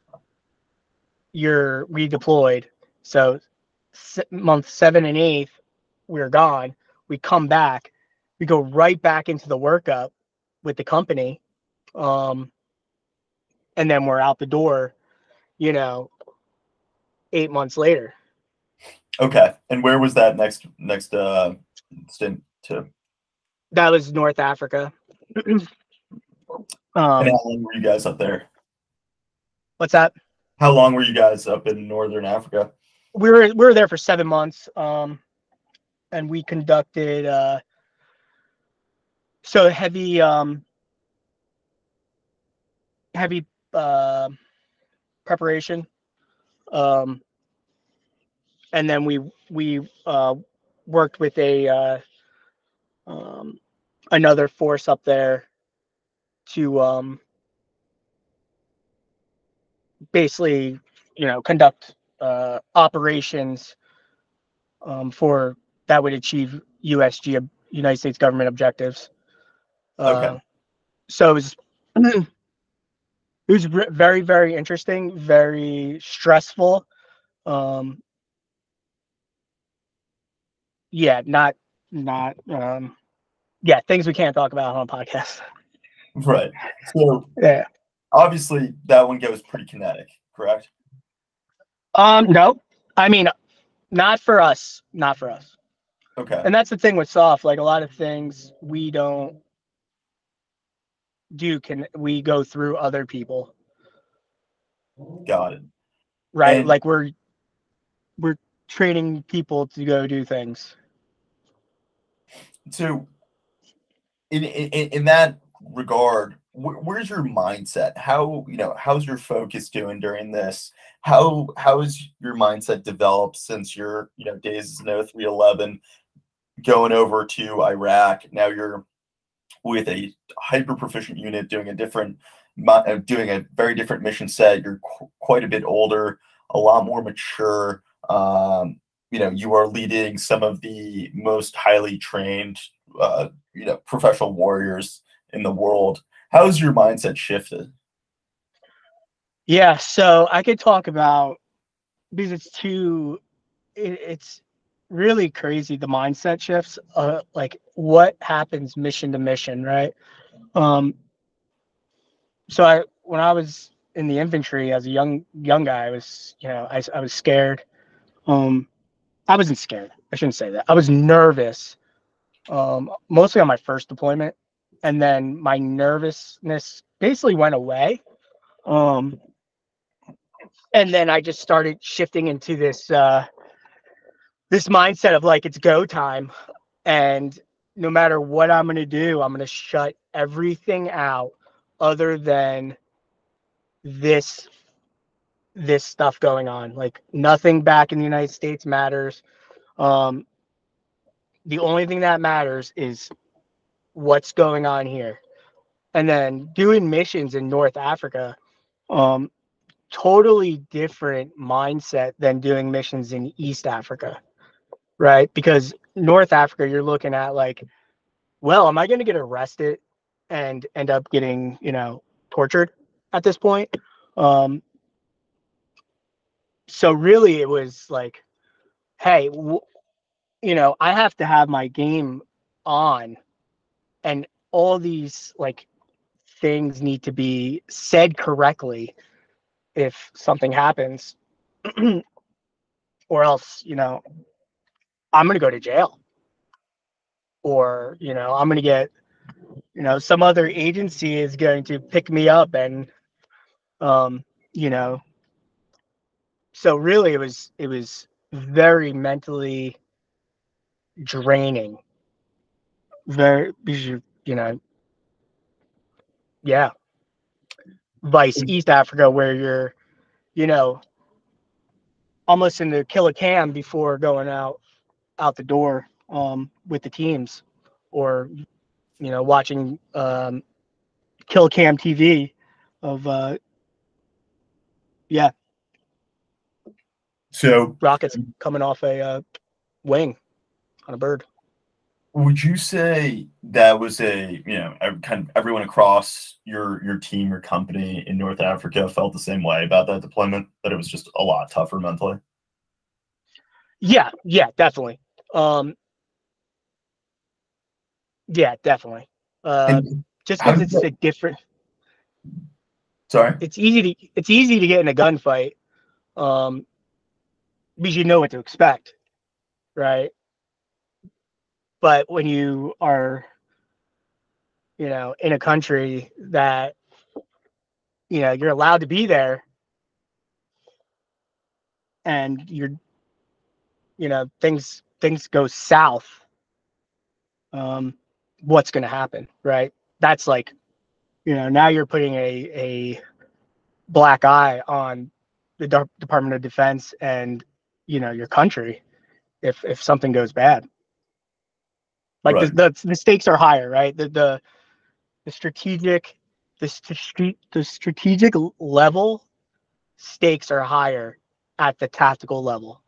You're we deployed. So s- month seven and eight, we're gone. We come back. We go right back into the workup with the company, um, and then we're out the door. You know, eight months later. Okay. And where was that next next uh stint to? That was North Africa. And how um, long were you guys up there? what's that? How long were you guys up in Northern Africa? We were we were there for seven months, um, and we conducted uh, so heavy um, heavy uh, preparation, um, and then we we uh, worked with a uh, um, another force up there to um, basically, you know, conduct uh, operations um, for that would achieve U S G United States government objectives. Okay. Uh, so it was it was very very interesting, very stressful. Um, yeah, not not um yeah, things we can't talk about on a podcast. Right. So Yeah. obviously that one goes pretty kinetic, correct? Um, no. I mean, not for us. Not for us. Okay. And that's the thing with soft. Like a lot of things we don't do can we go through other people. Got it. Right? And Like we're we're training people to go do things. so in in, in that regard, wh- where's your mindset? How, you know, how's your focus doing during this? How how has your mindset developed since your, you know, days as an O three eleven going over to Iraq? Now you're with a hyper proficient unit doing a different mi- uh, doing a very different mission set. You're qu- quite a bit older, a lot more mature. Um, you know, you are leading some of the most highly trained, uh, you know, professional warriors in the world. How's your mindset shifted? Yeah, so I could talk about because it's too it, it's really crazy the mindset shifts uh like what happens mission to mission, right? Um so I when I was in the infantry as a young young guy, I was, you know, I I was scared. Um I wasn't scared. I shouldn't say that. I was nervous. Um mostly on my first deployment, and then my nervousness basically went away. Um and then I just started shifting into this uh this mindset of like it's go time, and no matter what I'm going to do, I'm going to shut everything out other than this this stuff going on. Like nothing back in the United States matters. Um the only thing that matters is what's going on here. And then doing missions in North Africa, um totally different mindset than doing missions in East Africa, right? Because North Africa, you're looking at like, well, am I going to get arrested and end up getting, you know, tortured at this point? Um, so really, it was like, hey, w- you know, I have to have my game on, and all these like things need to be said correctly if something happens, or else, you know, I'm going to go to jail, or, you know, I'm going to get, you know, some other agency is going to pick me up and, um, you know, so really it was it was very mentally draining. Very because you you know, yeah. Vice East Africa where you're, you know, almost in the kill a cam before going out out the door um with the teams, or you know, watching um kill cam T V of uh yeah, So rockets coming off a uh, wing on a bird. would you say that was a, you know, ev- kind of everyone across your your team, your company in North Africa felt the same way about that deployment, that it was just a lot tougher mentally? Yeah, yeah, definitely. Um yeah, definitely. Uh And just how because did it's that, a different sorry? it's easy to it's easy to get in a gunfight, um because you know what to expect, right? But when you are, you know, in a country that, you know, you're allowed to be there, and you're, you know, things things go south, um what's going to happen, right? That's like, you know, now you're putting a a black eye on the De- Department of Defense and, you know, your country if if something goes bad. Like the Right. the, the stakes are higher, right? The the the strategic the st- the strategic level stakes are higher at the tactical level.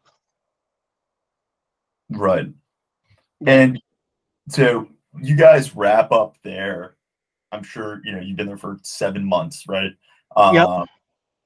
Right. Yeah. And so you guys wrap up there. I'm sure, you know, you've been there for seven months, right? Yep. Um,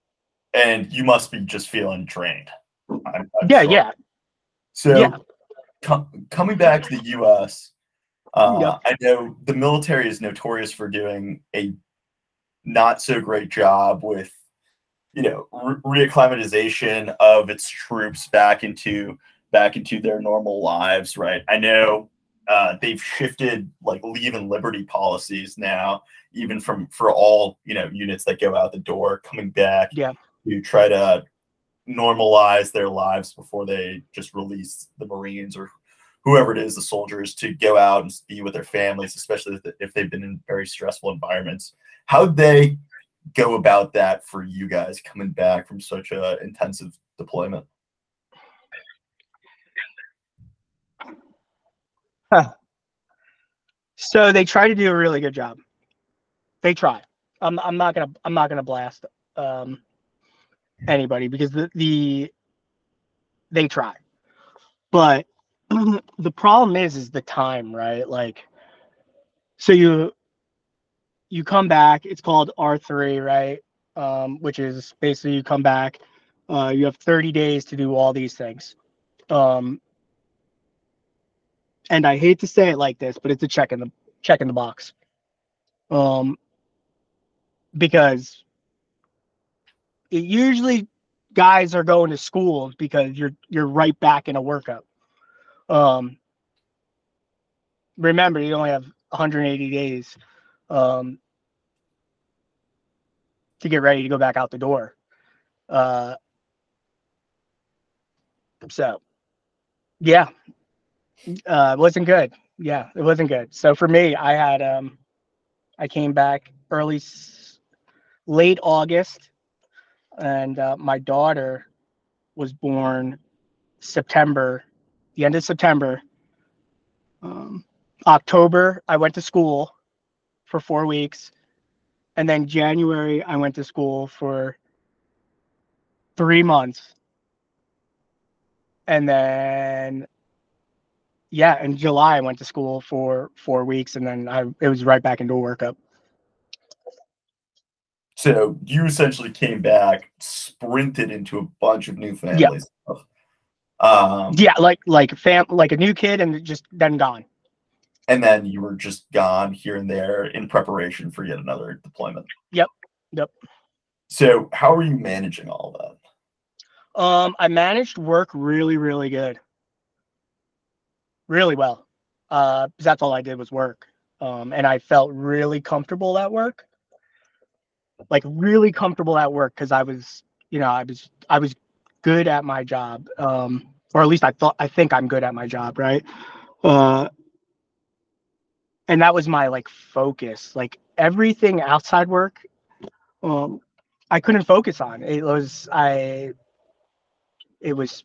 and you must be just feeling drained. I'm, I'm Yeah. sure. Yeah. Yeah. So com- coming back to the U S, Yep. uh, I know the military is notorious for doing a not so great job with, you know, re- reacclimatization of its troops back into back into their normal lives, right? I know uh, they've shifted like leave and liberty policies now, even from for all, you know, units that go out the door coming back Yeah. to try to normalize their lives before they just release the Marines or whoever it is, the soldiers, to go out and be with their families, especially if they've been in very stressful environments. How'd they go about that for you guys coming back from such a intensive deployment? Huh. So they try to do a really good job. They try. I'm I'm not gonna I'm not gonna blast um, anybody because the the they try, but the problem is is the time, right? Like, so you you come back. It's called R three, right? Um, which is basically you come back. Uh, you have thirty days to do all these things. Um, and I hate to say it like this, but it's a check in the check in the box. Um, because it usually guys are going to schools because you're you're right back in a workup. Um, remember, you only have one hundred eighty days um, to get ready to go back out the door. Uh, so, yeah, uh, it wasn't good. Yeah, it wasn't good. So for me, I had um, I came back early, late August, and uh, my daughter was born September, the end of September. Um, October, I went to school for four weeks. And then January, I went to school for three months. And then, yeah, in July, I went to school for four weeks. And then I it was right back into a workup. So you essentially came back, sprinted into a bunch of new Yeah. families. Um, Yeah, like like fam like a new kid and just then gone. and then you were just gone here and there in preparation for yet another deployment. Yep. Yep. So how are you managing all of that? Um, I managed work really, really good. Really well. Uh, because that's all I did was work. Um, and I felt really comfortable at work. Like really comfortable at work because I was, you know, I was I was good at my job. Um, or at least I thought I think I'm good at my job, right? Uh, and that was my like focus. Like everything outside work, um, I couldn't focus on. It was I it was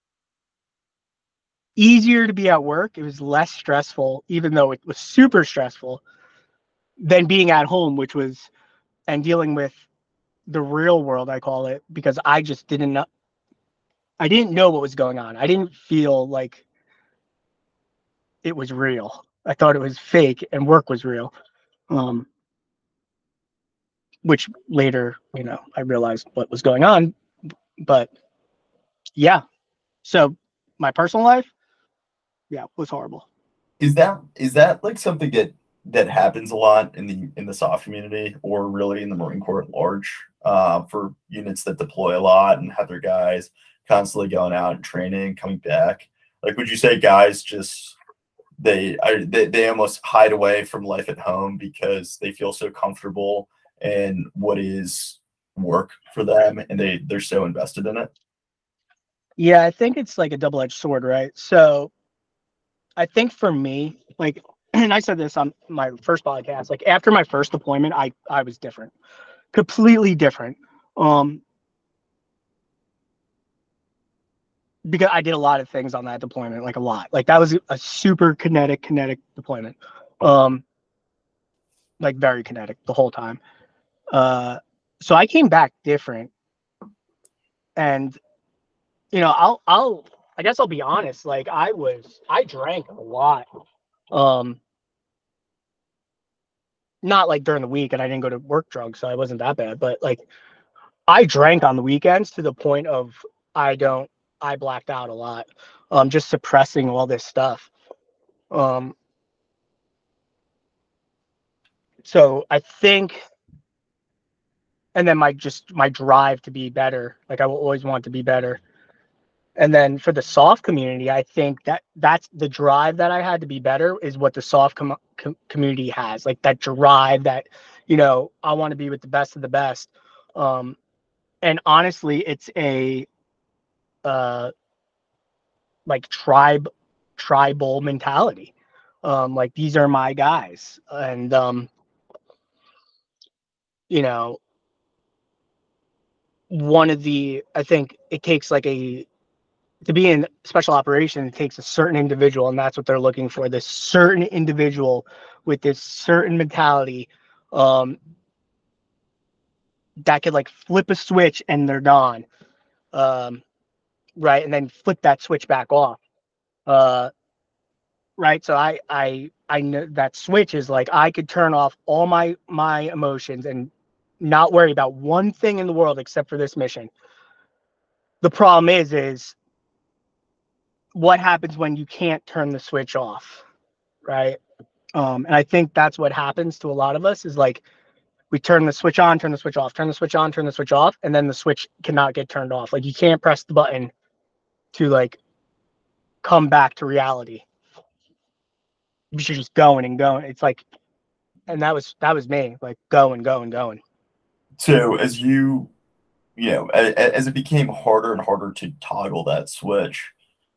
easier to be at work. It was less stressful, even though it was super stressful, than being at home, which was and dealing with the real world, I call it, because I just didn't know I didn't know what was going on. I didn't feel like it was real. I thought it was fake and work was real. Um, which later, you know, I realized what was going on. But yeah. So my personal life, yeah, was horrible. Is that is that like something that that happens a lot in the in the SOF community or really in the Marine Corps at large, uh, for units that deploy a lot and have their guys constantly going out and training, coming back? Like, would you say guys just they I, they they almost hide away from life at home because they feel so comfortable in what is work for them and they they're so invested in it? Yeah, I think it's like a double-edged sword, right? So I think for me, like, and I said this on my first podcast, like after my first deployment, I I was different, completely different. Um, because I did a lot of things on that deployment, like a lot. Like that was a super kinetic, kinetic deployment. Um, like very kinetic the whole time. Uh, so I came back different, and you know, I'll I'll I guess I'll be honest. Like I was, I drank a lot. Um, not like during the week, and I didn't go to work drunk, so I wasn't that bad. But like I drank on the weekends to the point of I don't. I blacked out a lot. Um, just suppressing all this stuff. Um, so I think, and then my just my drive to be better. Like I will always want to be better. And then for the soft community, I think that that's the drive that I had to be better is what the soft com- com- community has. Like that drive that, you know, I want to be with the best of the best. Um, and honestly, it's a uh, like tribe, tribal mentality. Um, like these are my guys, and um, you know, one of the I think it takes like a to be in special operation, it takes a certain individual, and that's what they're looking for. This certain individual with this certain mentality, um, that could like flip a switch and they're gone, um, right? And then flip that switch back off, uh, right? So I, I, I know that switch is like I could turn off all my my emotions and not worry about one thing in the world except for this mission. The problem is, is what happens when you can't turn the switch off, right? Um, and I think that's what happens to a lot of us is like we turn the switch on, turn the switch off, turn the switch on, turn the switch off, and then the switch cannot get turned off. Like you can't press the button to like come back to reality. You should just going and going. It's like, and that was that was me, like going, going, going. So as you, you know, as, as it became harder and harder to toggle that switch,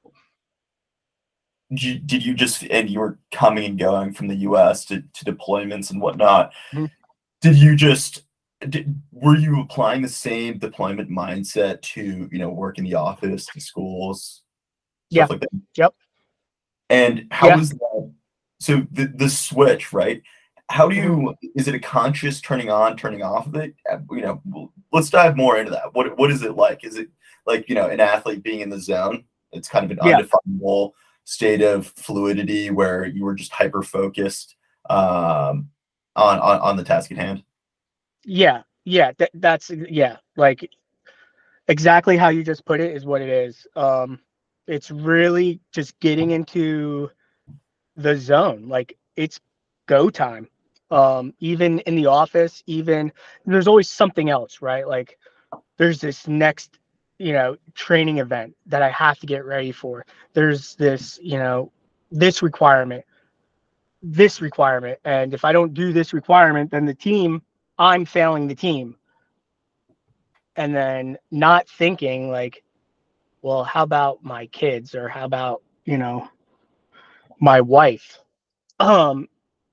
did you, did you just, and you were coming and going from the U S to, to deployments and whatnot, Mm-hmm. did you just, did, were you applying the same deployment mindset to, you know, work in the office, to schools, Yeah. stuff like that? Yep. And how Yeah. was that? So the, the switch, right? How do Mhm. you, is it a conscious turning on, turning off of it? Uh, You know, let's dive more into that. What, what is it like? Is it like, you know, an athlete being in the zone? It's kind of an Yeah. undefinable state of fluidity where you were just hyper focused um, on, on, on the task at hand. Yeah. Yeah. Th- that's yeah. Like exactly how you just put it is what it is. Um, it's really just getting into the zone. Like it's go time. Um, even in the office, even there's always something else, right? Like there's this next, you know, training event that I have to get ready for. There's this, you know, this requirement, this requirement. And if I don't do this requirement, then the team, I'm failing the team. And then not thinking like, well, how about my kids or how about, you know, my wife? Um,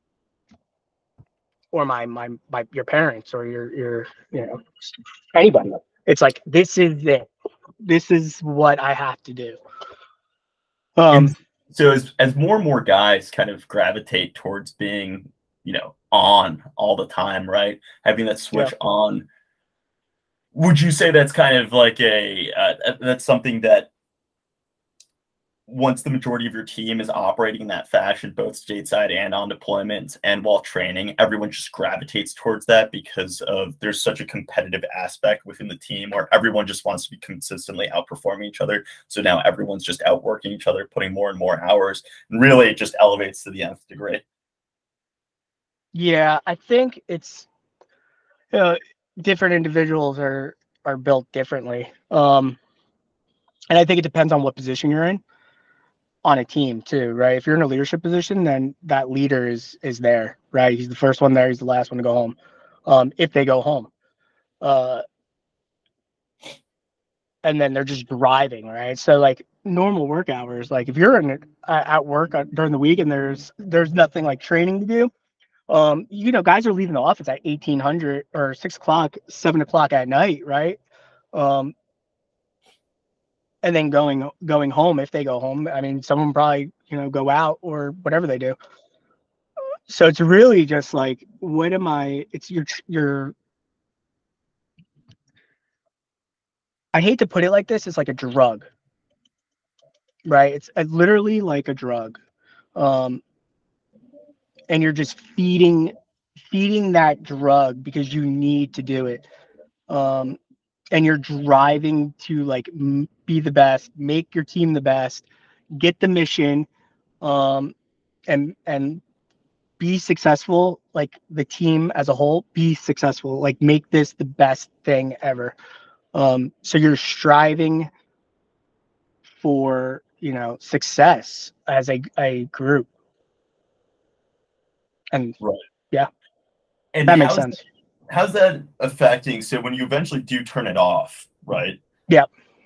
or my my my your parents or your your you know anybody. It's like this is it. This is what I have to do. Um, And so as, as more and more guys kind of gravitate towards being, you know, on all the time, right? Having that yeah, switch on, would you say that's kind of like a, uh, that's something that once the majority of your team is operating in that fashion, both stateside and on deployments and while training, everyone just gravitates towards that because of there's such a competitive aspect within the team where everyone just wants to be consistently outperforming each other. So now everyone's just outworking each other, putting more and more hours, and really it just elevates to the nth degree. yeah. I think it's uh, different individuals are are built differently. Um, and I think it depends on what position you're in on a team too, right? If you're in a leadership position, then that leader is is there, right? He's the first one there. He's the last one to go home, um, if they go home. Uh, and then they're just driving, right? So like normal work hours, like if you're in uh, at work uh, during the week and there's there's nothing like training to do, um, you know, guys are leaving the office at eighteen hundred or six o'clock, seven o'clock at night, right? Um, and then going going home if they go home. I mean, some of them probably you know go out or whatever they do. So it's really just like, what am I? It's your your. I hate to put it like this. It's like a drug, right? It's uh, literally like a drug. Um, and you're just feeding feeding that drug because you need to do it. Um, and you're driving to like m- be the best, make your team the best, get the mission, um, and and be successful, like the team as a whole, be successful, like make this the best thing ever. Um, so you're striving for, you know, success as a, a group. And Right. yeah, And that makes how's sense. how's that affecting? So when you eventually do turn it off, right? Yeah.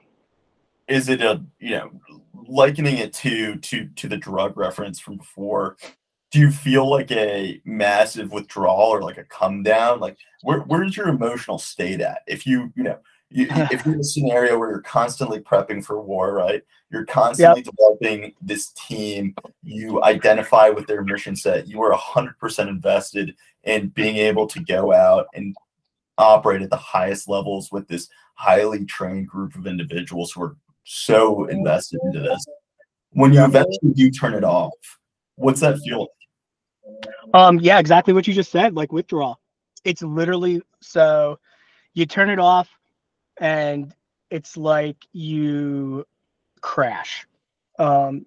Is it a, you know, likening it to to to the drug reference from before? Do you feel like a massive withdrawal or like a come down? Like where where's your emotional state at? If you, you know, you, if you're in a scenario where you're constantly prepping for war, right? You're Yep. constantly developing this team, you identify with their mission set, you are one hundred percent invested in being able to go out and operate at the highest levels with this highly trained group of individuals who are so invested into this. When you Yep. eventually do turn it off, what's that feel like? Um, yeah, exactly what you just said, like withdrawal. It's literally, so you turn it off and it's like you crash. Um,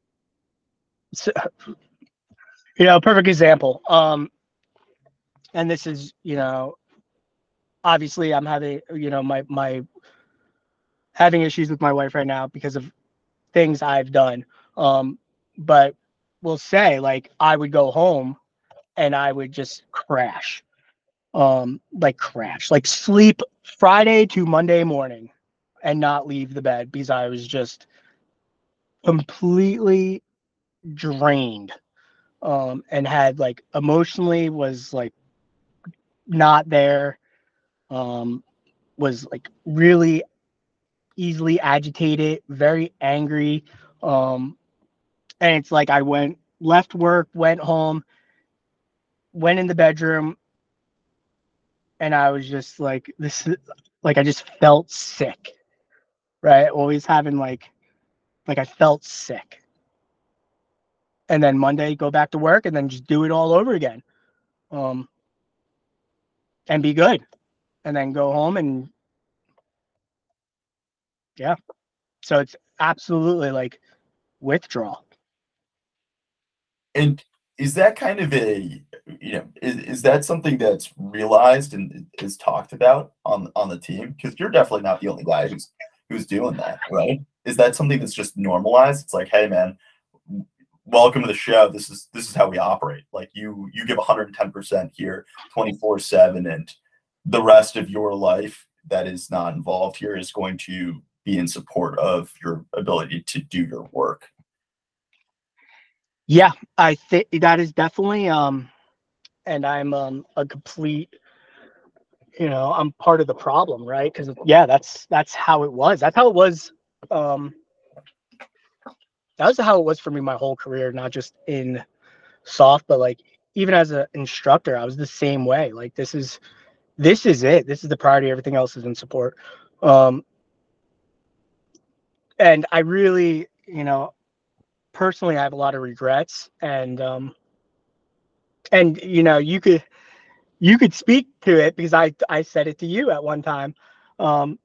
so, you know, perfect example. Um, and this is, you know, obviously I'm having, you know, my, my having issues with my wife right now because of things I've done. Um, but we'll say like I would go home and I would just crash. Um, like crash, like sleep Friday to Monday morning and not leave the bed because I was just completely drained. Um, and had like emotionally was like not there. Um, was like really easily agitated, very angry. Um, and it's like I went left work, went home, went in the bedroom, and I was just like this is like I just felt sick, right? Always having like like I felt sick. And then Monday go back to work and then just do it all over again. Um and be good. And then go home and yeah. So it's absolutely like withdrawal. And is that kind of a, you know, is, is that something that's realized and is talked about on on the team? Because you're definitely not the only guy who's who's doing that, right? Is that something that's just normalized? It's like, hey man, welcome to the show. This is this is how we operate. Like you you give one hundred ten percent here twenty-four seven, and the rest of your life that is not involved here is going to be in support of your ability to do your work. Yeah, I think that is definitely um and I'm um a complete, you know, I'm part of the problem, right? Because yeah, that's that's how it was. That's how it was. Um, that was how it was for me my whole career, not just in soft, but like even as an instructor, I was the same way. Like this is this is it. This is the priority. Everything else is in support. Um, and I really, you know, personally, I have a lot of regrets, and um, and you know, you could you could speak to it because I I said it to you at one time. Um,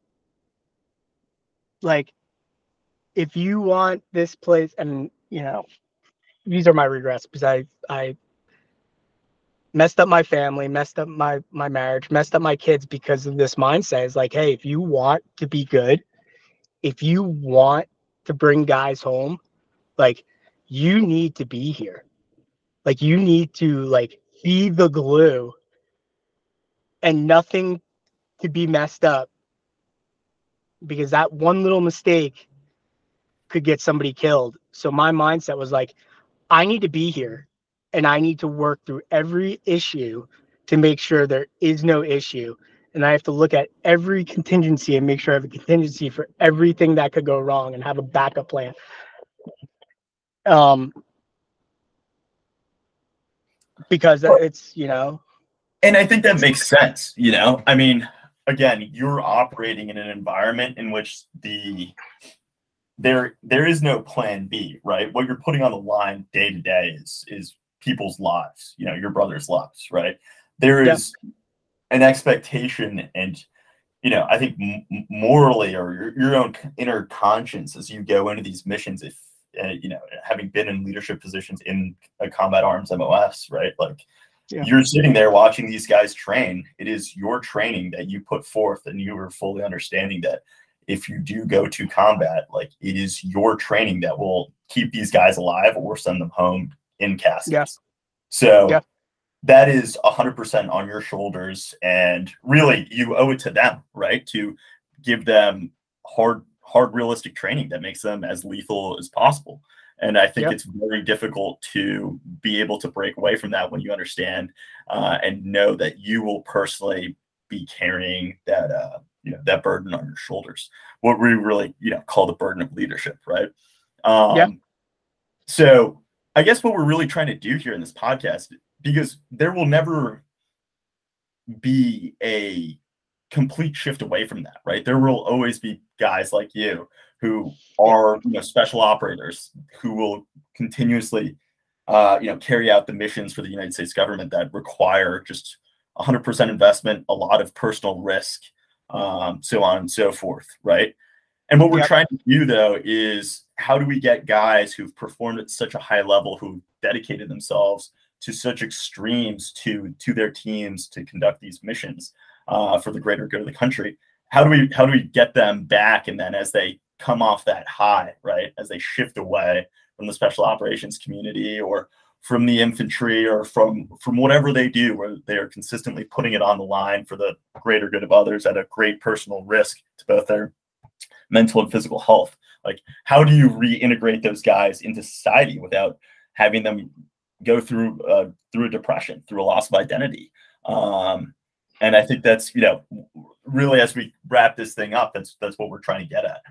like if you want this place, and you know, these are my regrets because I I messed up my family, messed up my my marriage, messed up my kids because of this mindset. It's like, hey, if you want to be good, if you want to bring guys home, like you need to be here. Like you need to like be the glue and nothing to be messed up because that one little mistake could get somebody killed. So my mindset was like, I need to be here and I need to work through every issue to make sure there is no issue. And I have to look at every contingency and make sure I have a contingency for everything that could go wrong and have a backup plan. Um, because it's, you know, And I think that makes sense, you know? I mean, again, you're operating in an environment in which the there there is no plan B, right? What you're putting on the line day to day is is people's lives, you know, your brother's lives, right? There yeah, is an expectation and you know, I think m- morally or your, your own inner conscience as you go into these missions, if, uh, you know, having been in leadership positions in a combat arms M O S, right? Like Yeah. you're sitting there watching these guys train. It is your training that you put forth, and you are fully understanding that if you do go to combat, like it is your training that will keep these guys alive or send them home in caskets. Yeah. So Yeah. that is one hundred percent on your shoulders, and really you owe it to them, right, to give them hard hard realistic training that makes them as lethal as possible. And I think Yeah. it's very difficult to be able to break away from that when you understand uh, and know that you will personally be carrying that uh, you know, that burden on your shoulders, what we really, you know, call the burden of leadership, right? Um, Yeah. So I guess what we're really trying to do here in this podcast, because there will never be a complete shift away from that, right? There will always be guys like you who are, you know, special operators who will continuously, uh, you know, carry out the missions for the United States government that require just one hundred percent investment, a lot of personal risk, um, so on and so forth, right? And what we're Yep. trying to do, though, is how do we get guys who've performed at such a high level, who dedicated themselves to such extremes to to their teams to conduct these missions uh, for the greater good of the country? How do we how do we get them back? And then as they come off that high, right, as they shift away from the special operations community or from the infantry or from from whatever they do, where they are consistently putting it on the line for the greater good of others at a great personal risk to both their mental and physical health. Like, how do you reintegrate those guys into society without having them go through uh, through a depression, through a loss of identity? Um, and I think that's, you know, really, as we wrap this thing up, that's that's what we're trying to get at.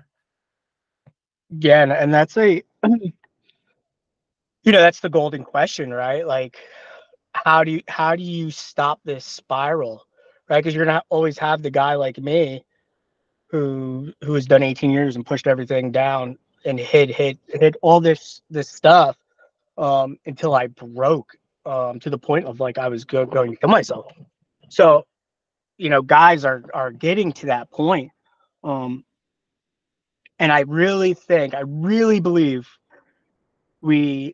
Yeah, and, and that's a, you know, that's the golden question, right? Like, how do you how do you stop this spiral, right? Because you're not always have the guy like me who who has done eighteen years and pushed everything down and hit hit hit all this this stuff um until I broke um to the point of like I was go, going to kill myself. So, you know, guys are are getting to that point. Um and I really think, I really believe we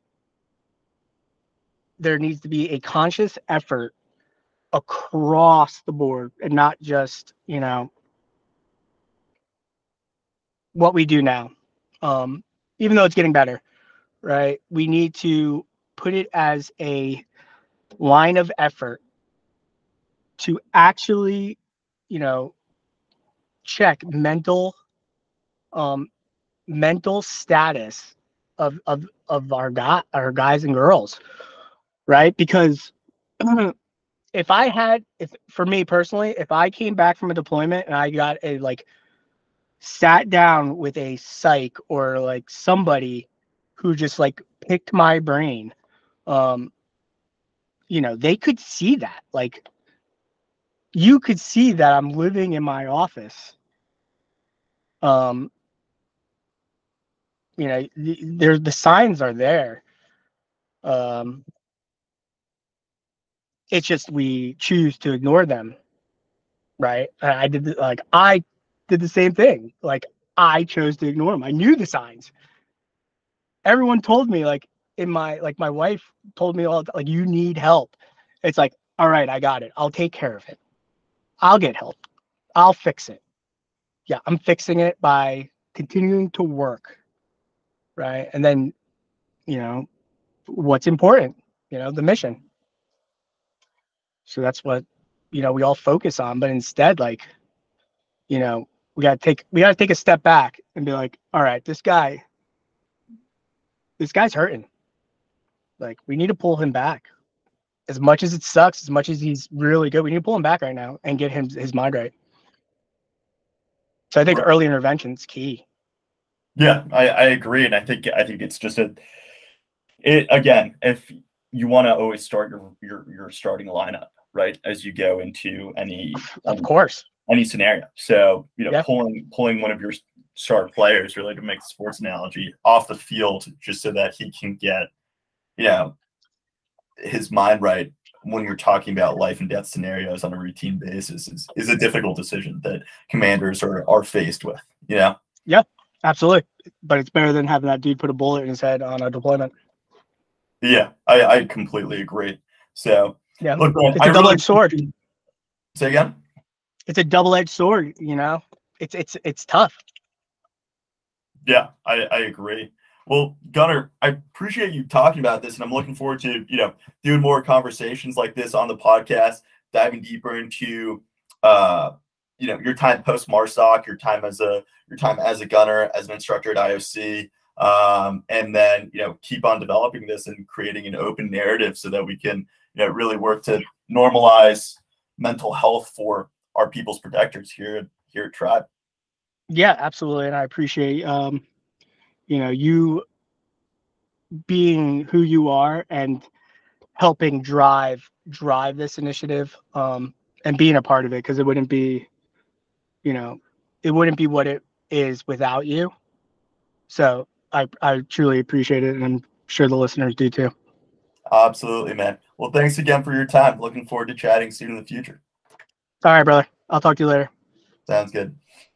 there needs to be a conscious effort across the board and not just, you know, what we do now. Um even though it's getting better, right? We need to put it as a line of effort to actually, you know, check mental, um, mental status of of of our guy, our guys and girls, right? Because if I had, if for me personally, if I came back from a deployment and I got a like sat down with a psych or like somebody who just like picked my brain, um, you know, they could see that. Like, you could see that I'm living in my office. Um, you know, there's the signs are there. Um, it's just we choose to ignore them, right? I, I did the, like I did the same thing. Like, I chose to ignore them. I knew the signs. Everyone told me, like in my like my wife told me all like, you need help. It's like, all right, I got it. I'll take care of it. I'll get help. I'll fix it. Yeah, I'm fixing it by continuing to work, right? And then, you know, what's important, you know, the mission. So that's what, you know, we all focus on. But instead, like, you know, we gotta take we gotta take a step back and be like, all right, this guy, this guy's hurting. Like, we need to pull him back. As much as it sucks, as much as he's really good, we need to pull him back right now and get him his mind right. So I think early intervention is key. Yeah, I, I agree, and I think I think it's just a it again. If you want to always start your your your starting lineup, right, as you go into any Of um, course. any scenario. So, you know, Yeah. pulling pulling one of your star players, really, to make the sports analogy, off the field just so that he can get, you know, his mind right when you're talking about life and death scenarios on a routine basis is, is a difficult decision that commanders are, are faced with, you know? Yeah, absolutely. But it's better than having that dude put a bullet in his head on a deployment. Yeah, I, I completely agree. So, yeah, look, man, it's a I double-edged really, sword. Say again? It's a double-edged sword, you know? It's it's it's tough. Yeah, I, I agree. Well, Gunnar, I appreciate you talking about this, and I'm looking forward to, you know, doing more conversations like this on the podcast, diving deeper into, uh, you know, your time post MARSOC, your time as a your time as a gunner, as an instructor at I O C, um, and then, you know, keep on developing this and creating an open narrative so that we can, you know, really work to normalize mental health for our people's protectors here here at Tribe. Yeah, absolutely, and I appreciate um, you know, you being who you are and helping drive drive this initiative, um, and being a part of it, because it wouldn't be, you know, it wouldn't be what it is without you. So I I truly appreciate it, and I'm sure the listeners do too. Absolutely, man. Well, thanks again for your time. Looking forward to chatting soon in the future. All right, brother. I'll talk to you later. Sounds good.